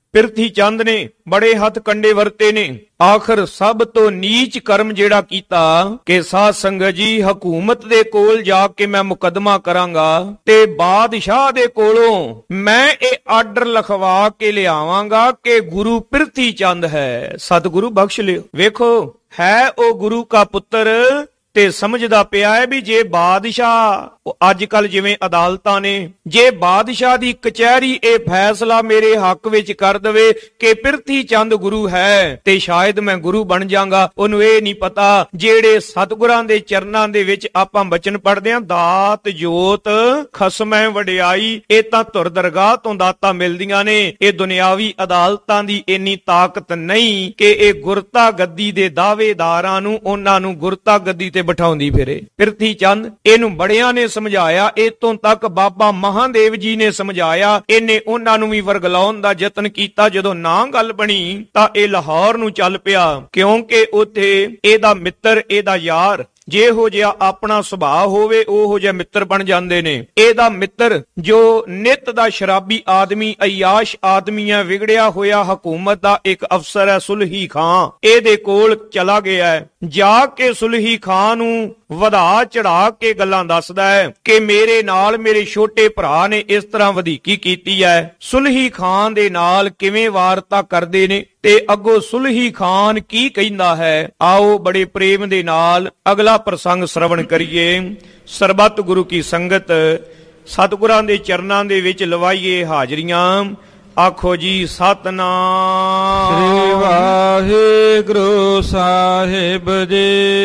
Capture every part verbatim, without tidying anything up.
ਪਿਰਥੀ ਚੰਦ ਨੇ ਬੜੇ ਹੱਥ ਕੰਡੇ ਵਰਤੇ ਨੇ। ਆਖਰ ਸਭ ਤੋਂ ਨੀਚ ਕਰਮ ਜਿਹੜਾ ਕੀਤਾ ਕਿ ਸਾਧ ਸੰਗਤ ਜੀ, ਹਕੂਮਤ ਦੇ ਕੋਲ ਜਾ ਕੇ ਮੈਂ ਮੁਕੱਦਮਾ ਕਰਾਂਗਾ ਤੇ ਬਾਦਸ਼ਾਹ ਦੇ ਕੋਲੋਂ ਮੈਂ ਇਹ ਆਰਡਰ ਲਿਖਵਾ ਕੇ ਲਿਆਵਾਂਗਾ ਕਿ ਗੁਰੂ ਪਿਰਥੀ ਚੰਦ ਹੈ। ਸਤਿਗੁਰੂ ਬਖਸ਼ ਲਿਓ। ਵੇਖੋ, ਹੈ ਉਹ ਗੁਰੂ ਕਾ ਪੁੱਤਰ ਤੇ ਸਮਝਦਾ ਪਿਆ ਹੈ ਵੀ ਜੇ ਬਾਦਸ਼ਾਹ, ਅੱਜ ਕੱਲ ਜਿਵੇਂ ਅਦਾਲਤਾਂ ਨੇ, ਜੇ ਬਾਦਸ਼ਾਹ ਦੀ ਕਚਹਿਰੀ ਇਹ ਫੈਸਲਾ ਮੇਰੇ ਹੱਕ ਵਿੱਚ ਕਰ ਦਵੇ ਕਿ ਪਿਰਥੀ ਚੰਦ ਗੁਰੂ ਹੈ ਤੇ ਸ਼ਾਇਦ ਮੈਂ ਗੁਰੂ ਬਣ ਜਾਵਾਂਗਾ। ਉਹਨੂੰ ਇਹ ਨਹੀਂ ਪਤਾ ਜਿਹੜੇ ਸਤਿਗੁਰਾਂ ਦੇ ਚਰਨਾਂ ਦੇ ਵਿੱਚ ਆਪਾਂ ਬਚਨ ਪੜ੍ਹਦੇ ਆਂ, ਦਾਤ ਜੋਤ ਖਸਮੈ ਵਡਿਆਈ, ਇਹ ਤਾਂ ਧੁਰ ਦਰਗਾਹ ਤੋਂ ਦਾਤਾਂ ਮਿਲਦੀਆਂ ਨੇ। ਇਹ ਦੁਨਿਆਵੀ ਅਦਾਲਤਾਂ ਦੀ ਇੰਨੀ ਤਾਕਤ ਨਹੀਂ ਕਿ ਇਹ ਗੁਰਤਾ ਗੱਦੀ ਦੇ ਦਾਅਵੇਦਾਰਾਂ ਨੂੰ, ਉਹਨਾਂ ਨੂੰ ਗੁਰਤਾ ਗੱਦੀ ਤੇ ਬਿਠਾਉਂਦੀ ਫਿਰੇ। ਪਿਰਥੀ ਚੰਦ ਇਹਨੂੰ ਬੜਿਆਂ ਨੇ ਸਮਝਾਇਆ, ਇਤੋਂ ਤੱਕ ਬਾਬਾ ਮਹਾਦੇਵ ਜੀ ਨੇ ਸਮਝਾਇਆ। ਇਹਨੇ ਉਹਨਾਂ ਨੂੰ ਵੀ ਵਰਗਲਾਉਣ ਦਾ ਯਤਨ ਕੀਤਾ। ਜਦੋਂ ਨਾ ਗੱਲ ਬਣੀ ਤਾਂ ਇਹ ਲਾਹੌਰ ਨੂੰ ਚੱਲ ਪਿਆ, ਕਿਉਂਕਿ ਉੱਥੇ ਇਹਦਾ ਮਿੱਤਰ, ਇਹਦਾ ਯਾਰ, ਜਿਹੋ ਜਿਹਾ ਆਪਣਾ ਸੁਭਾਅ ਹੋਵੇ ਉਹੋ ਜਿਹਾ ਮਿੱਤਰ ਬਣ ਜਾਂਦੇ ਨੇ। ਇਹਦਾ ਮਿੱਤਰ ਜੋ ਨਿਤ ਦਾ ਸ਼ਰਾਬੀ ਆਦਮੀ, ਅਯਾਸ਼ ਆਦਮੀ ਹੈ, ਵਿਗੜਿਆ ਹੋਇਆ ਹਕੂਮਤ ਦਾ ਇੱਕ ਅਫਸਰ ਹੈ, ਸੁਲਹੀ ਖਾਂ, ਇਹਦੇ ਕੋਲ ਚਲਾ ਗਿਆ। ਜਾ ਕੇ ਸੁਲਹੀ ਖਾਂ ਨੂੰ ਵਧਾ ਚੜਾ ਕੇ ਗੱਲਾਂ ਦੱਸਦਾ ਹੈ ਕਿ ਮੇਰੇ ਨਾਲ ਮੇਰੇ ਛੋਟੇ ਭਰਾ ਨੇ ਇਸ ਤਰ੍ਹਾਂ ਵਧੀਕੀ ਕੀਤੀ ਹੈ। ਸੁਲਹੀ ਖਾਨ ਦੇ ਨਾਲ ਕਿਵੇਂ ਵਾਰਤਾ ਕਰਦੇ ਨੇ ਤੇ ਅੱਗੋਂ ਸੁਲਹੀ ਖਾਨ ਕੀ ਕਹਿੰਦਾ ਹੈ, ਆਓ ਬੜੇ ਪ੍ਰੇਮ ਦੇ ਨਾਲ ਅਗਲਾ ਪ੍ਰਸੰਗ ਸ਼ਰਵਣ ਕਰੀਏ। ਸਰਬੱਤ ਗੁਰੂ ਕੀ ਸੰਗਤ, ਸਤਿਗੁਰਾਂ ਦੇ ਚਰਨਾਂ ਦੇ ਵਿੱਚ ਲਵਾਈਏ ਹਾਜ਼ਰੀਆਂ। ਆਖੋ ਜੀ ਸਤਨਾਮ ਸ੍ਰੀ ਵਾਹਿਗੁਰੂ ਸਾਹਿਬ ਜੀ।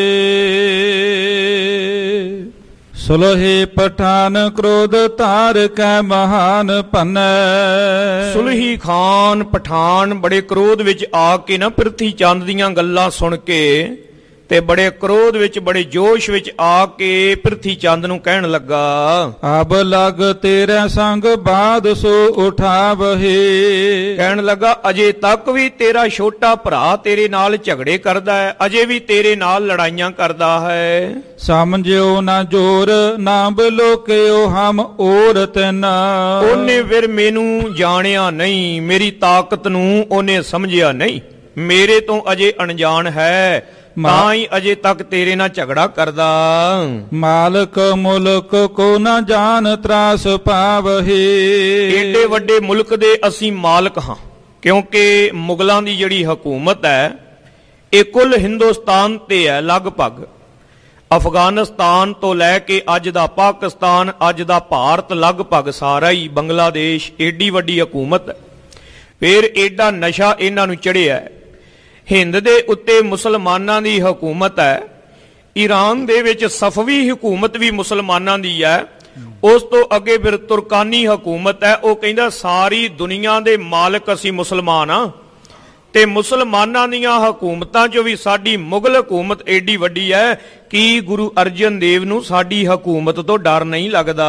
ਸੁਲਹੀ ਪਠਾਨ ਕ੍ਰੋਧ ਧਾਰ ਕੈ ਮਹਾਨ ਭੰਨੈ। ਸੁਲਹੀ ਖਾਨ ਪਠਾਨ ਬੜੇ ਕ੍ਰੋਧ ਵਿੱਚ ਆ ਕੇ ਨਾ ਪਿਰਥੀ ਚੰਦ ਦੀਆਂ ਗੱਲਾਂ ਸੁਣ ਕੇ ਤੇ ਬੜੇ ਕ੍ਰੋਧ ਵਿੱਚ, ਬੜੇ ਜੋਸ਼ ਵਿੱਚ ਆ ਕੇ ਪਿਰਥੀ ਚੰਦ ਨੂੰ ਕਹਿਣ ਲੱਗਾ, ਅਬ ਲਗ ਤੇਰੇ ਸੰਗ ਬਾਦ ਸੋ ਉਠਾਵਹੇ। ਕਹਿਣ ਲੱਗਾ ਅਜੇ ਤੱਕ ਵੀ ਤੇਰਾ ਛੋਟਾ ਭਰਾ ਤੇਰੇ ਨਾਲ ਝਗੜੇ ਕਰਦਾ ਹੈ, ਅਜੇ ਵੀ ਤੇਰੇ ਨਾਲ ਲੜਾਈਆਂ ਕਰਦਾ ਹੈ। ਸਮਝਿਓ ਨਾ ਜੋਰ ਨਾ ਬਲੋਕਿਓ ਹਮ ਔਰ ਤੈਨਾ। ਉਹਨੇ ਫਿਰ ਮੈਨੂੰ ਜਾਣਿਆ ਨਹੀਂ, ਮੇਰੀ ਤਾਕਤ ਨੂੰ ਉਹਨੇ ਸਮਝਿਆ ਨਹੀਂ, ਮੇਰੇ ਤੋਂ ਅਜੇ ਅਣਜਾਣ ਹੈ, ਤਾਂ ਹੀ ਅਜੇ ਤੱਕ ਤੇਰੇ ਨਾਲ ਝਗੜਾ ਕਰਦਾ। ਮਾਲਕ ਮੁਲਕ ਕੋ ਨਾ ਜਾਣ ਤਰਾਸ ਪਾਵਹੇ। ਏਡੇ ਵੱਡੇ ਮੁਲਕ ਦੇ ਅਸੀਂ ਮਾਲਕ ਹਾਂ, ਕਿਉਂਕਿ ਮੁਗਲਾਂ ਦੀ ਜਿਹੜੀ ਹਕੂਮਤ ਹੈ ਇਹ ਕੁੱਲ ਹਿੰਦੁਸਤਾਨ ਤੇ ਹੈ, ਲਗਭਗ ਅਫਗਾਨਿਸਤਾਨ ਤੋਂ ਲੈ ਕੇ ਅੱਜ ਦਾ ਪਾਕਿਸਤਾਨ, ਅੱਜ ਦਾ ਭਾਰਤ, ਲਗਭਗ ਸਾਰਾ ਹੀ ਬੰਗਲਾਦੇਸ਼, ਏਡੀ ਵੱਡੀ ਹਕੂਮਤ। ਫਿਰ ਏਡਾ ਨਸ਼ਾ ਇਹਨਾਂ ਨੂੰ ਚੜਿਆ। ਹਿੰਦ ਦੇ ਉੱਤੇ ਮੁਸਲਮਾਨਾਂ ਦੀ ਹਕੂਮਤ ਹੈ, ਈਰਾਨ ਦੇ ਵਿੱਚ ਸਫਵੀ ਹਕੂਮਤ ਵੀ ਮੁਸਲਮਾਨਾਂ ਦੀ ਹੈ, ਉਸ ਤੋਂ ਅੱਗੇ ਫਿਰ ਤੁਰਕਾਨੀ ਹਕੂਮਤ ਹੈ। ਉਹ ਕਹਿੰਦਾ ਸਾਰੀ ਦੁਨੀਆ ਦੇ ਮਾਲਕ ਅਸੀਂ ਮੁਸਲਮਾਨ ਆ, ਤੇ ਮੁਸਲਮਾਨਾਂ ਦੀਆਂ ਹਕੂਮਤਾਂ ਚੋਂ ਵੀ ਸਾਡੀ ਮੁਗਲ ਹਕੂਮਤ ਏਡੀ ਵੱਡੀ ਹੈ ਕਿ ਗੁਰੂ ਅਰਜਨ ਦੇਵ ਨੂੰ ਸਾਡੀ ਹਕੂਮਤ ਤੋਂ ਡਰ ਨਹੀਂ ਲੱਗਦਾ।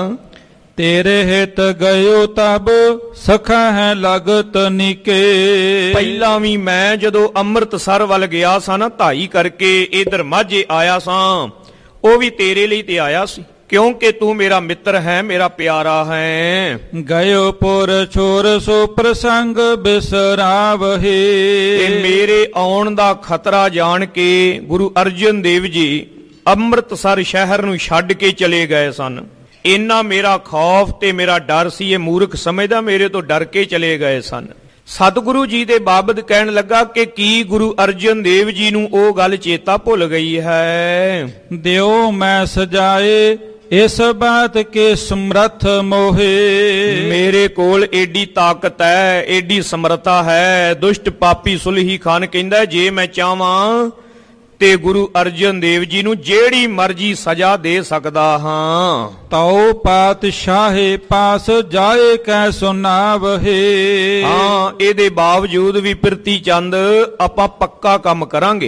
ਤੇਰੇ ਹਿਤ ਗਇਓ ਤਬ ਸਖਾ ਹੈ ਲਗਤ ਨਿਕੇ। ਪਹਿਲਾਂ ਵੀ ਮੈਂ ਜਦੋਂ ਅੰਮ੍ਰਿਤਸਰ ਵੱਲ ਗਿਆ ਸਾਂ ਨਾ, ਢਾਈ ਕਰਕੇ ਇਧਰ ਮਾਝੇ ਆਇਆ ਸਾਂ, ਉਹ ਵੀ ਤੇਰੇ ਲਈ ਤੇ ਆਇਆ ਸੀ, ਕਿਉਂਕਿ ਤੂੰ ਮੇਰਾ ਮਿੱਤਰ ਹੈ, ਮੇਰਾ ਪਿਆਰਾ ਹੈ। ਗਇਓ ਪੁਰ ਛੋਰ ਸੋ ਪ੍ਰਸੰਗ ਬਿਸਰਾਵਹੇ। ਤੇ ਮੇਰੇ ਆਉਣ ਦਾ ਖਤਰਾ ਜਾਣ ਕੇ ਗੁਰੂ ਅਰਜਨ ਦੇਵ ਜੀ ਅੰਮ੍ਰਿਤਸਰ ਸ਼ਹਿਰ ਨੂੰ ਛੱਡ ਕੇ ਚਲੇ ਗਏ ਸਨ। ਇੰਨਾ ਮੇਰਾ ਖੌਫ ਤੇ ਮੇਰਾ ਡਰ ਸੀ, ਇਹ ਮੂਰਖ ਸਮਝਦਾ ਮੇਰੇ ਤੋਂ ਡਰ ਕੇ ਚਲੇ ਗਏ ਸਨ। ਸਤਿਗੁਰੂ ਜੀ ਦੇ ਬਾਬਤ ਕਹਿਣ ਲੱਗਾ ਕਿ ਕੀ ਗੁਰੂ ਅਰਜਨ ਦੇਵ ਜੀ ਨੂੰ ਉਹ ਗੱਲ ਚੇਤਾ ਭੁੱਲ ਗਈ ਹੈ। ਦਿਓ ਮੈਂ ਸਜਾਏ ਇਸ ਬਾਤ ਕੇ ਸਮਰੱਥ ਮੋਹੇ। ਮੇਰੇ ਕੋਲ ਏਡੀ ਤਾਕਤ ਹੈ, ਏਡੀ ਸਮਰੱਥਾ ਹੈ। ਦੁਸ਼ਟ ਪਾਪੀ ਸੁਲਹੀ ਖਾਨ ਕਹਿੰਦਾ ਜੇ ਮੈਂ ਚਾਹਾਂ ਤੇ ਗੁਰੂ ਅਰਜਨ ਦੇਵ ਜੀ ਨੂੰ ਜਿਹੜੀ ਮਰਜ਼ੀ ਸਜ਼ਾ ਦੇ ਸਕਦਾ ਹਾਂ। ਤਉ ਪਾਤਸ਼ਾਹੇ ਪਾਸ ਜਾਏ ਕੈ ਸੁਨਾਵਹੇ। ਹਾਂ, ਇਹਦੇ ਬਾਵਜੂਦ ਵੀ ਪਿਰਥੀ ਚੰਦ ਆਪਾਂ ਪੱਕਾ ਕੰਮ ਕਰਾਂਗੇ।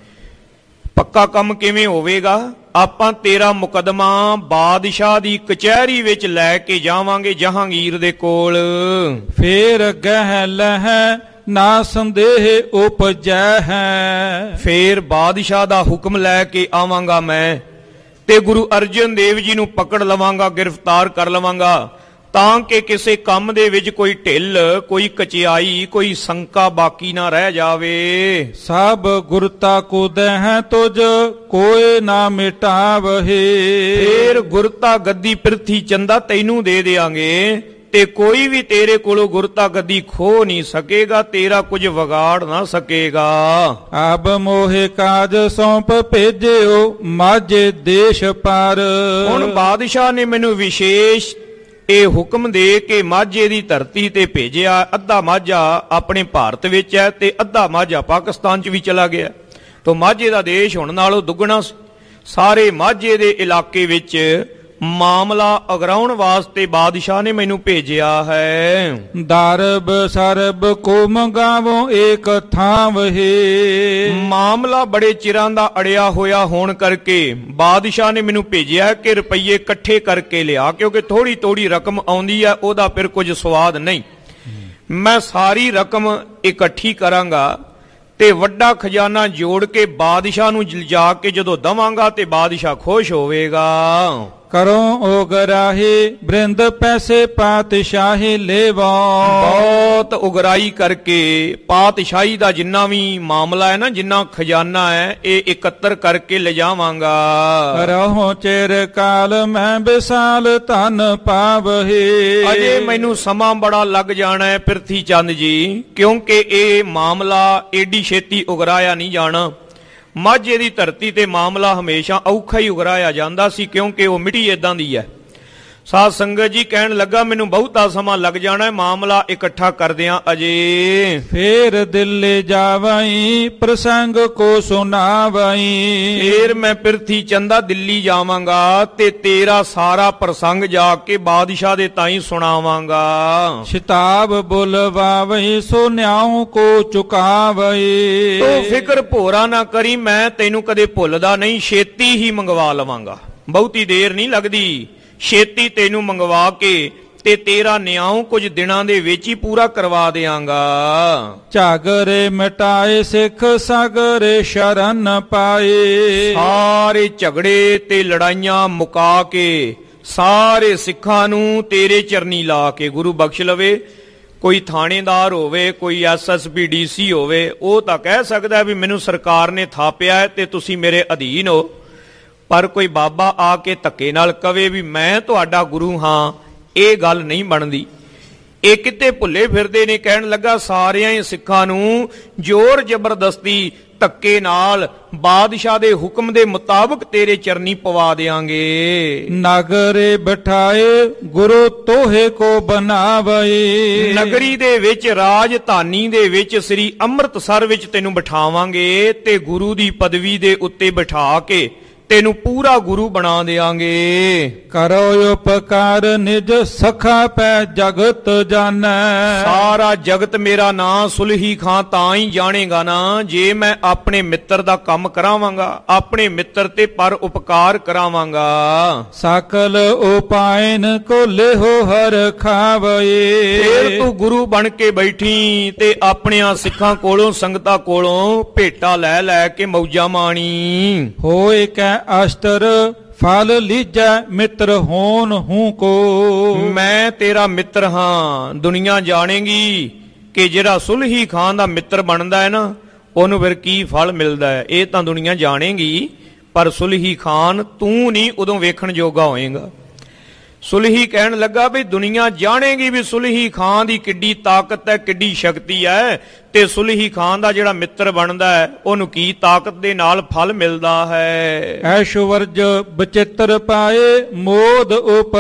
ਪੱਕਾ ਕੰਮ ਕਿਵੇਂ ਹੋਵੇਗਾ? ਆਪਾਂ ਤੇਰਾ ਮੁਕੱਦਮਾ ਬਾਦਸ਼ਾਹ ਦੀ ਕਚਹਿਰੀ ਵਿੱਚ ਲੈ ਕੇ ਜਾਵਾਂਗੇ, ਜਹਾਂਗੀਰ ਦੇ ਕੋਲ। ਫੇਰ ਗਹਿ ਲਹਿ ਨਾ ਸੰਦੇਹ ਉਪਜੈ ਹੈ। ਫੇਰ ਬਾਦਸ਼ਾਹ ਦਾ ਹੁਕਮ ਲੈ ਕੇ ਆਵਾਂਗਾ ਮੈਂ ਤੇ ਗੁਰੂ ਅਰਜਨ ਦੇਵ ਜੀ ਨੂੰ ਪਕੜ ਲਵਾਂਗਾ, ਗ੍ਰਿਫਤਾਰ ਕਰ ਲਵਾਂਗਾ। ਤਾਂ ਕਿ ਕਿਸੇ ਕੰਮ ਦੇ ਵਿੱਚ ਕੋਈ ਢਿੱਲ, ਕੋਈ ਕਚਿਆਈ, ਕੋਈ ਸ਼ੰਕਾ ਬਾਕੀ ਨਾ ਰਹਿ ਜਾਵੇ। ਸਭ ਗੁਰਤਾ ਕੋ ਦਹਿ ਤੁਝ ਕੋਏ ਨਾ ਮਿਟਾਵਹੇ। ਫੇਰ ਗੁਰਤਾ ਗੱਦੀ ਪਿਰਥੀ ਚੰਦਾ ਤੈਨੂੰ ਦੇ ਦਿਆਂਗੇ ਤੇ ਕੋਈ ਵੀ ਤੇਰੇ ਕੋਲੋਂ ਗੁਰਤਾ ਗੱਦੀ ਖੋ ਨਹੀਂ ਸਕੇਗਾ, ਤੇਰਾ ਕੁਝ ਵਿਗਾੜ ਨਾ ਸਕੇਗਾ। ਅਬ ਮੋਹਿ ਕਾਜ ਸੌਂਪ ਭੇਜਿਓ ਮਾਝੇ ਦੇਸ਼ ਪਰ। ਹੁਣ ਬਾਦਸ਼ਾਹ ਨੇ ਮੈਨੂੰ ਵਿਸ਼ੇਸ਼ ਇਹ ਹੁਕਮ ਦੇ ਕੇ ਮਾਝੇ ਦੀ ਧਰਤੀ ਤੇ ਭੇਜਿਆ। ਅੱਧਾ ਮਾਝਾ ਆਪਣੇ ਭਾਰਤ ਵਿੱਚ ਹੈ ਤੇ ਅੱਧਾ ਮਾਝਾ ਪਾਕਿਸਤਾਨ 'ਚ ਵੀ ਚਲਾ ਗਿਆ। ਤੋ ਮਾਝੇ ਦਾ ਦੇਸ਼ ਹੁਣ ਨਾਲੋਂ ਦੁੱਗਣਾ ਸਾਰੇ ਮਾਝੇ ਦੇ ਇਲਾਕੇ ਵਿੱਚ ਮਾਮਲਾ ਅਗਰਾਉਣ ਵਾਸਤੇ ਬਾਦਸ਼ਾਹ ਨੇ ਮੈਨੂੰ ਭੇਜਿਆ ਹੈ। ਦਰਬ ਸਰਬ ਕੋ ਮੰਗਾਵੋ ਏਕ ਥਾਵਹੇ। ਮਾਮਲਾ ਬੜੇ ਚਿਰਾਂ ਦਾ ਅੜਿਆ ਹੋਇਆ ਹੋਣ ਕਰਕੇ ਬਾਦਸ਼ਾਹ ਨੇ ਮੈਨੂੰ ਭੇਜਿਆ ਕਿ ਰੁਪਈਏ ਇਕੱਠੇ ਕਰਕੇ ਲਿਆ, ਕਿਉਂਕਿ ਥੋੜੀ ਥੋੜੀ ਰਕਮ ਆਉਂਦੀ ਹੈ, ਉਹਦਾ ਫਿਰ ਕੁਝ ਸਵਾਦ ਨਹੀਂ। ਮੈਂ ਸਾਰੀ ਰਕਮ ਇਕੱਠੀ ਕਰਾਂਗਾ ਤੇ ਵੱਡਾ ਖਜ਼ਾਨਾ ਜੋੜ ਕੇ ਬਾਦਸ਼ਾਹ ਨੂੰ ਲਿਜਾ ਕੇ ਜਦੋਂ ਦਵਾਂਗਾ ਤੇ ਬਾਦਸ਼ਾਹ ਖੁਸ਼ ਹੋਵੇਗਾ। ਕਰੋ ਉਗਰਾਹੀ ਬ੍ਰਿੰਦ ਪੈਸੇ ਪਾਤਸ਼ਾਹੀ ਲੇਵਾ। ਬਹੁਤ ਉਗਰਾਈ ਕਰਕੇ ਪਾਤਸ਼ਾਹੀ ਦਾ ਜਿੰਨਾ ਵੀ ਮਾਮਲਾ ਹੈ ਨਾ, ਜਿੰਨਾ ਖਜ਼ਾਨਾ ਹੈ, ਇਹ ਇਕੱਤਰ ਕਰਕੇ ਲਿਜਾਵਾਂਗਾ। ਰਹੋ ਚਿਰ ਕਾਲ ਮੈਂ ਵਿਸਾਲ ਧਨ ਪਾਵਹੇ। ਅਜੇ ਮੈਨੂੰ ਸਮਾਂ ਬੜਾ ਲੱਗ ਜਾਣਾ ਹੈ ਪ੍ਰਿਥੀ ਚੰਦ ਜੀ, ਕਿਉਂਕਿ ਇਹ ਮਾਮਲਾ ਏਡੀ ਛੇਤੀ ਉਗਰਾਇਆ ਨਹੀਂ ਜਾਣਾ। ਮਾਝੇ ਦੀ ਧਰਤੀ ਤੇ ਮਾਮਲਾ ਹਮੇਸ਼ਾ ਔਖਾ ਹੀ ਉਗਰਾਇਆ ਜਾਂਦਾ ਸੀ, ਕਿਉਂਕਿ ਉਹ ਮਿੱਟੀ ਏਦਾਂ ਦੀ ਹੈ। ਸਾਧ ਸੰਗਤ ਜੀ ਕਹਿਣ ਲੱਗਾ ਮੈਨੂੰ ਬਹੁਤਾ ਸਮਾਂ ਲੱਗ ਜਾਣਾ ਹੈ ਮਾਮਲਾ ਇਕੱਠਾ ਕਰਦਿਆਂ ਅਜੇ। ਫੇਰ ਦਿੱਲੀ ਜਾਵਈ ਪ੍ਰਸੰਗ ਕੋ ਸੁਣਾਵਈ। ਫੇਰ ਮੈਂ ਪ੍ਰਿਥੀ ਚੰਦਾ ਦਿੱਲੀ ਜਾਵਾਂਗਾ ਤੇ ਤੇਰਾ ਸਾਰਾ ਪ੍ਰਸੰਗ ਜਾ ਕੇ ਬਾਦਸ਼ਾਹ ਦੇ ਤਾਈਂ ਸੁਣਾਵਾਂਗਾ। ਸ਼ਿਤਾਬ ਬੁਲਵਾਵਈ ਸੁਨਿਆਉ ਕੋ ਚੁਕਾਵਈ। ਤੂੰ ਫਿਕਰ ਭੋਰਾ ਨਾ ਕਰੀ, ਮੈਂ ਤੈਨੂੰ ਕਦੇ ਭੁੱਲਦਾ ਨਹੀਂ, ਛੇਤੀ ਹੀ ਮੰਗਵਾ ਲਵਾਂਗਾ, ਬਹੁਤੀ ਦੇਰ ਨਹੀਂ ਲੱਗਦੀ। ਛੇਤੀ ਤੈਨੂੰ ਮੰਗਵਾ ਕੇ ਤੇ ਤੇਰਾ ਨਿਆਉ ਕੁਝ ਦਿਨਾਂ ਦੇ ਵਿੱਚ ਹੀ ਪੂਰਾ ਕਰਵਾ ਦਿਆਂਗਾ। ਝਗਰੇ ਮਿਟਾਏ ਸਿੱਖ ਸਾਗਰੇ ਸ਼ਰਨ ਪਾਏ। ਸਾਰੇ ਝਗੜੇ ਤੇ ਲੜਾਈਆਂ ਮੁਕਾ ਕੇ ਸਾਰੇ ਸਿੱਖਾਂ ਨੂੰ ਤੇਰੇ ਚਰਨੀ ਲਾ ਕੇ ਗੁਰੂ ਬਖਸ਼ ਲਵੇ। ਕੋਈ ਥਾਣੇਦਾਰ ਹੋਵੇ, ਕੋਈ S S P D C ਹੋਵੇ, ਉਹ ਤਾਂ ਕਹਿ ਸਕਦਾ ਵੀ ਮੈਨੂੰ ਸਰਕਾਰ ਨੇ ਥਾਪਿਆ ਹੈ ਤੇ ਤੁਸੀਂ ਮੇਰੇ ਅਧੀਨ ਹੋ, ਪਰ ਕੋਈ ਬਾਬਾ ਆ ਕੇ ਧੱਕੇ ਨਾਲ ਕਵੇ ਵੀ ਮੈਂ ਤੁਹਾਡਾ ਗੁਰੂ ਹਾਂ, ਇਹ ਗੱਲ ਨਹੀਂ ਬਣਦੀ। ਇਹ ਕਿਤੇ ਭੁੱਲੇ ਫਿਰਦੇ ਨੇ। ਕਹਿਣ ਲੱਗਾ ਸਾਰਿਆਂ ਹੀ ਸਿੱਖਾਂ ਨੂੰ ਜ਼ੋਰ ਜ਼ਬਰਦਸਤੀ ਧੱਕੇ ਨਾਲ ਬਾਦਸ਼ਾਹ ਦੇ ਹੁਕਮ ਦੇ ਮੁਤਾਬਕ ਤੇਰੇ ਚਰਨੀ ਪਵਾ ਦਿਆਂਗੇ। ਨਗਰੇ ਬਿਠਾਏ ਗੁਰੂ ਤੋਹੇ ਕੋ ਬਨਾਵਈ। ਨਗਰੀ ਦੇ ਵਿੱਚ ਰਾਜਧਾਨੀ ਦੇ ਵਿੱਚ ਸ੍ਰੀ ਅੰਮ੍ਰਿਤਸਰ ਵਿੱਚ ਤੈਨੂੰ ਬਿਠਾਵਾਂਗੇ ਤੇ ਗੁਰੂ ਦੀ ਪਦਵੀ ਦੇ ਉੱਤੇ ਬਿਠਾ ਕੇ ਤੈਨੂੰ ਪੂਰਾ ਗੁਰੂ ਬਣਾ ਦਿਆਂਗੇ। ਕਰੋ ਉਪਕਾਰ ਨਿਜ ਸਖਾ ਪੈ ਜਗਤ ਜਾਣੈ। ਸਾਰਾ ਜਗਤ ਮੇਰਾ ਨਾਂ ਸੁਲਹੀ ਖਾਂ ਤਾਂ ਹੀ ਜਾਣੇਗਾ ਨਾ ਜੇ ਮੈਂ ਆਪਣੇ ਮਿੱਤਰ ਦਾ ਕੰਮ ਕਰਾਵਾਂਗਾ, ਆਪਣੇ ਮਿੱਤਰ ਤੇ ਪਰ ਉਪਕਾਰ ਕਰਾਵਾਂਗਾ। ਸਕਲ ਉਪਾਇਨ ਕੋ ਲਿਹੋ ਹਰ ਖਾਵਏ। ਫੇਰ ਤੂੰ ਗੁਰੂ ਬਣ ਕੇ ਬੈਠੀ ਤੇ ਆਪਣਿਆਂ ਸਿੱਖਾਂ ਕੋਲੋਂ ਸੰਗਤਾਂ ਕੋਲੋਂ ਭੇਟਾ ਲੈ ਲੈ ਕੇ ਮੌਜਾਂ ਮਾਣੀ। ਹੋਏ ਕੈ ਅਸ਼ਟਰ ਫਲ ਲੀਜੈ ਮਿੱਤਰ ਹੋਣ ਹੂੰ ਕੋ। ਮੈਂ ਤੇਰਾ ਮਿੱਤਰ ਹਾਂ। ਦੁਨੀਆ ਜਾਣੇਗੀ ਕਿ ਜਿਹੜਾ ਸੁਲਹੀ ਖਾਨ ਦਾ ਮਿੱਤਰ ਬਣਦਾ ਹੈ ਨਾ, ਉਹਨੂੰ ਫਿਰ ਕੀ ਫਲ ਮਿਲਦਾ ਹੈ, ਇਹ ਤਾਂ ਦੁਨੀਆ ਜਾਣੇਗੀ, ਪਰ ਸੁਲਹੀ ਖਾਨ ਤੂੰ ਨਹੀਂ ਉਦੋਂ ਵੇਖਣ ਜੋਗਾ ਹੋਏਗਾ। ਸੁਲਹੀ ਕਹਿਣ ਲੱਗਾ ਵੀ ਦੁਨੀਆ ਜਾਣੇਗੀ ਵੀ ਸੁਲਹੀ ਖਾਨ ਦੀ ਕਿੱਡੀ ਤਾਕਤ ਹੈ, ਕਿੱਡੀ ਸ਼ਕਤੀ ਹੈ, ਤੇ ਸੁਲਹੀ ਖਾਨ ਦਾ ਜਿਹੜਾ ਮਿੱਤਰ ਬਣਦਾ ਹੈ ਉਹਨੂੰ ਕੀ ਤਾਕਤ ਦੇ ਨਾਲ ਫਲ ਮਿਲਦਾ ਹੈ। ਐਸ਼ਵਰਜ ਬਚਿੱਤਰ ਪਾਏ ਮੋਦ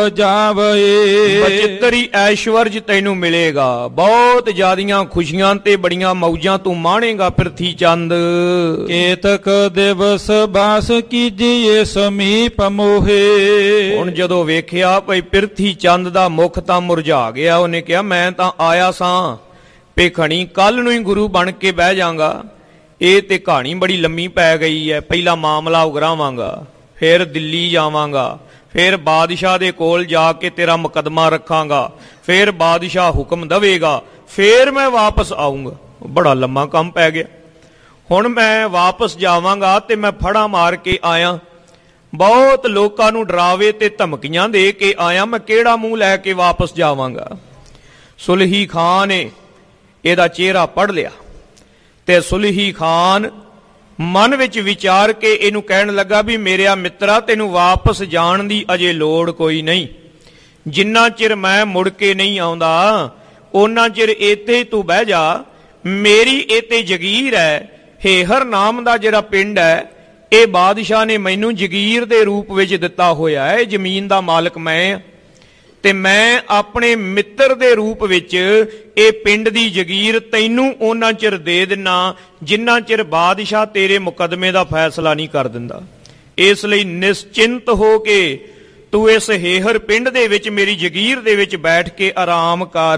ਉਪਜਾਵੇ। ਬਚਿੱਤਰੀ ਐਸ਼ਵਰਜ ਤੈਨੂੰ ਮਿਲੇਗਾ, ਬਹੁਤ ਜ਼ਿਆਦੀਆਂ ਖੁਸ਼ੀਆਂ ਤੇ ਬੜੀਆਂ ਮੌਜਾਂ ਤੂੰ ਮਾਣੇਗਾ ਪ੍ਰਿਥੀ ਚੰਦ। ਕੇਤਕ ਦਿਵਸ ਬਾਸ ਕੀਜੀਏ ਸਮੀਪ ਮੋਹੇ। ਹੁਣ ਜਦੋਂ ਵੇਖਿਆ ਭਈ ਪ੍ਰਿਥੀ ਚੰਦ ਦਾ ਮੁਖ ਤਾਂ ਮੁਰਝਾ ਗਿਆ, ਉਹਨੇ ਕਿਹਾ ਮੈਂ ਤਾਂ ਆਇਆ ਸਾਂ ਭੇਖਣੀ ਕੱਲ ਨੂੰ ਹੀ ਗੁਰੂ ਬਣ ਕੇ ਬਹਿ ਜਾਗਾ। ਇਹ ਤੇ ਕਹਾਣੀ ਬੜੀ ਲੰਮੀ ਪੈ ਗਈ ਹੈ। ਪਹਿਲਾ ਮਾਮਲਾ ਉਗਰਾਵਾਂਗਾ, ਫਿਰ ਦਿੱਲੀ ਜਾਵਾਂਗਾ, ਫਿਰ ਬਾਦਸ਼ਾਹ ਦੇ ਕੋਲ ਜਾ ਕੇ ਤੇਰਾ ਮੁਕੱਦਮਾ ਰੱਖਾਂਗਾ, ਫਿਰ ਬਾਦਸ਼ਾਹ ਹੁਕਮ ਦੇਵੇਗਾ, ਫਿਰ ਮੈਂ ਵਾਪਸ ਆਊਂਗਾ। ਬੜਾ ਲੰਮਾ ਕੰਮ ਪੈ ਗਿਆ। ਹੁਣ ਮੈਂ ਵਾਪਸ ਜਾਵਾਂਗਾ ਤੇ ਮੈਂ ਫੜਾ ਮਾਰ ਕੇ ਆਇਆ, ਬਹੁਤ ਲੋਕਾਂ ਨੂੰ ਡਰਾਵੇ ਤੇ ਧਮਕੀਆਂ ਦੇ ਕੇ ਆਇਆ, ਮੈਂ ਕਿਹੜਾ ਮੂੰਹ ਲੈ ਕੇ ਵਾਪਸ ਜਾਵਾਂਗਾ। ਸੁਲਹੀ ਖਾਨ ਨੇ ਇਹਦਾ ਚਿਹਰਾ ਪੜ੍ਹ ਲਿਆ ਤੇ ਸੁਲਹੀ ਖਾਨ ਮਨ ਵਿੱਚ ਵਿਚਾਰ ਕੇ ਇਹਨੂੰ ਕਹਿਣ ਲੱਗਾ ਵੀ ਮੇਰਿਆ ਮਿੱਤਰਾ, ਤੈਨੂੰ ਵਾਪਸ ਜਾਣ ਦੀ ਅਜੇ ਲੋੜ ਕੋਈ ਨਹੀਂ। ਜਿੰਨਾ ਚਿਰ ਮੈਂ ਮੁੜ ਕੇ ਨਹੀਂ ਆਉਂਦਾ ਉਹਨਾਂ ਚਿਰ ਇੱਥੇ ਹੀ ਤੂੰ ਬਹਿ ਜਾ। ਮੇਰੀ ਇੱਥੇ ਜਗੀਰ ਹੈ, ਹੇਹਰ ਨਾਮ ਦਾ ਜਿਹੜਾ ਪਿੰਡ ਹੈ, ਇਹ ਬਾਦਸ਼ਾਹ ਨੇ ਮੈਨੂੰ ਜਗੀਰ ਦੇ ਰੂਪ ਵਿੱਚ ਦਿੱਤਾ ਹੋਇਆ ਹੈ। ਜ਼ਮੀਨ ਦਾ ਮਾਲਕ ਮੈਂ, ਤੇ ਮੈਂ ਆਪਣੇ ਮਿੱਤਰ ਦੇ ਰੂਪ ਵਿੱਚ ਇਹ ਪਿੰਡ ਦੀ ਜਗੀਰ ਤੈਨੂੰ ਉਹਨਾਂ ਚਿਰ ਦੇ ਦਿੰਨਾ ਜਿੰਨਾ ਚਿਰ ਬਾਦਸ਼ਾਹ ਤੇਰੇ ਮੁਕੱਦਮੇ ਦਾ ਫੈਸਲਾ ਨਹੀਂ ਕਰ ਦਿੰਦਾ। ਇਸ ਲਈ ਨਿਸ਼ਚਿੰਤ ਹੋ ਕੇ ਤੂੰ ਇਸ ਹੇਹਰ ਪਿੰਡ ਦੇ ਵਿੱਚ ਮੇਰੀ ਜਗੀਰ ਦੇ ਵਿੱਚ ਬੈਠ ਕੇ ਆਰਾਮ ਕਰ।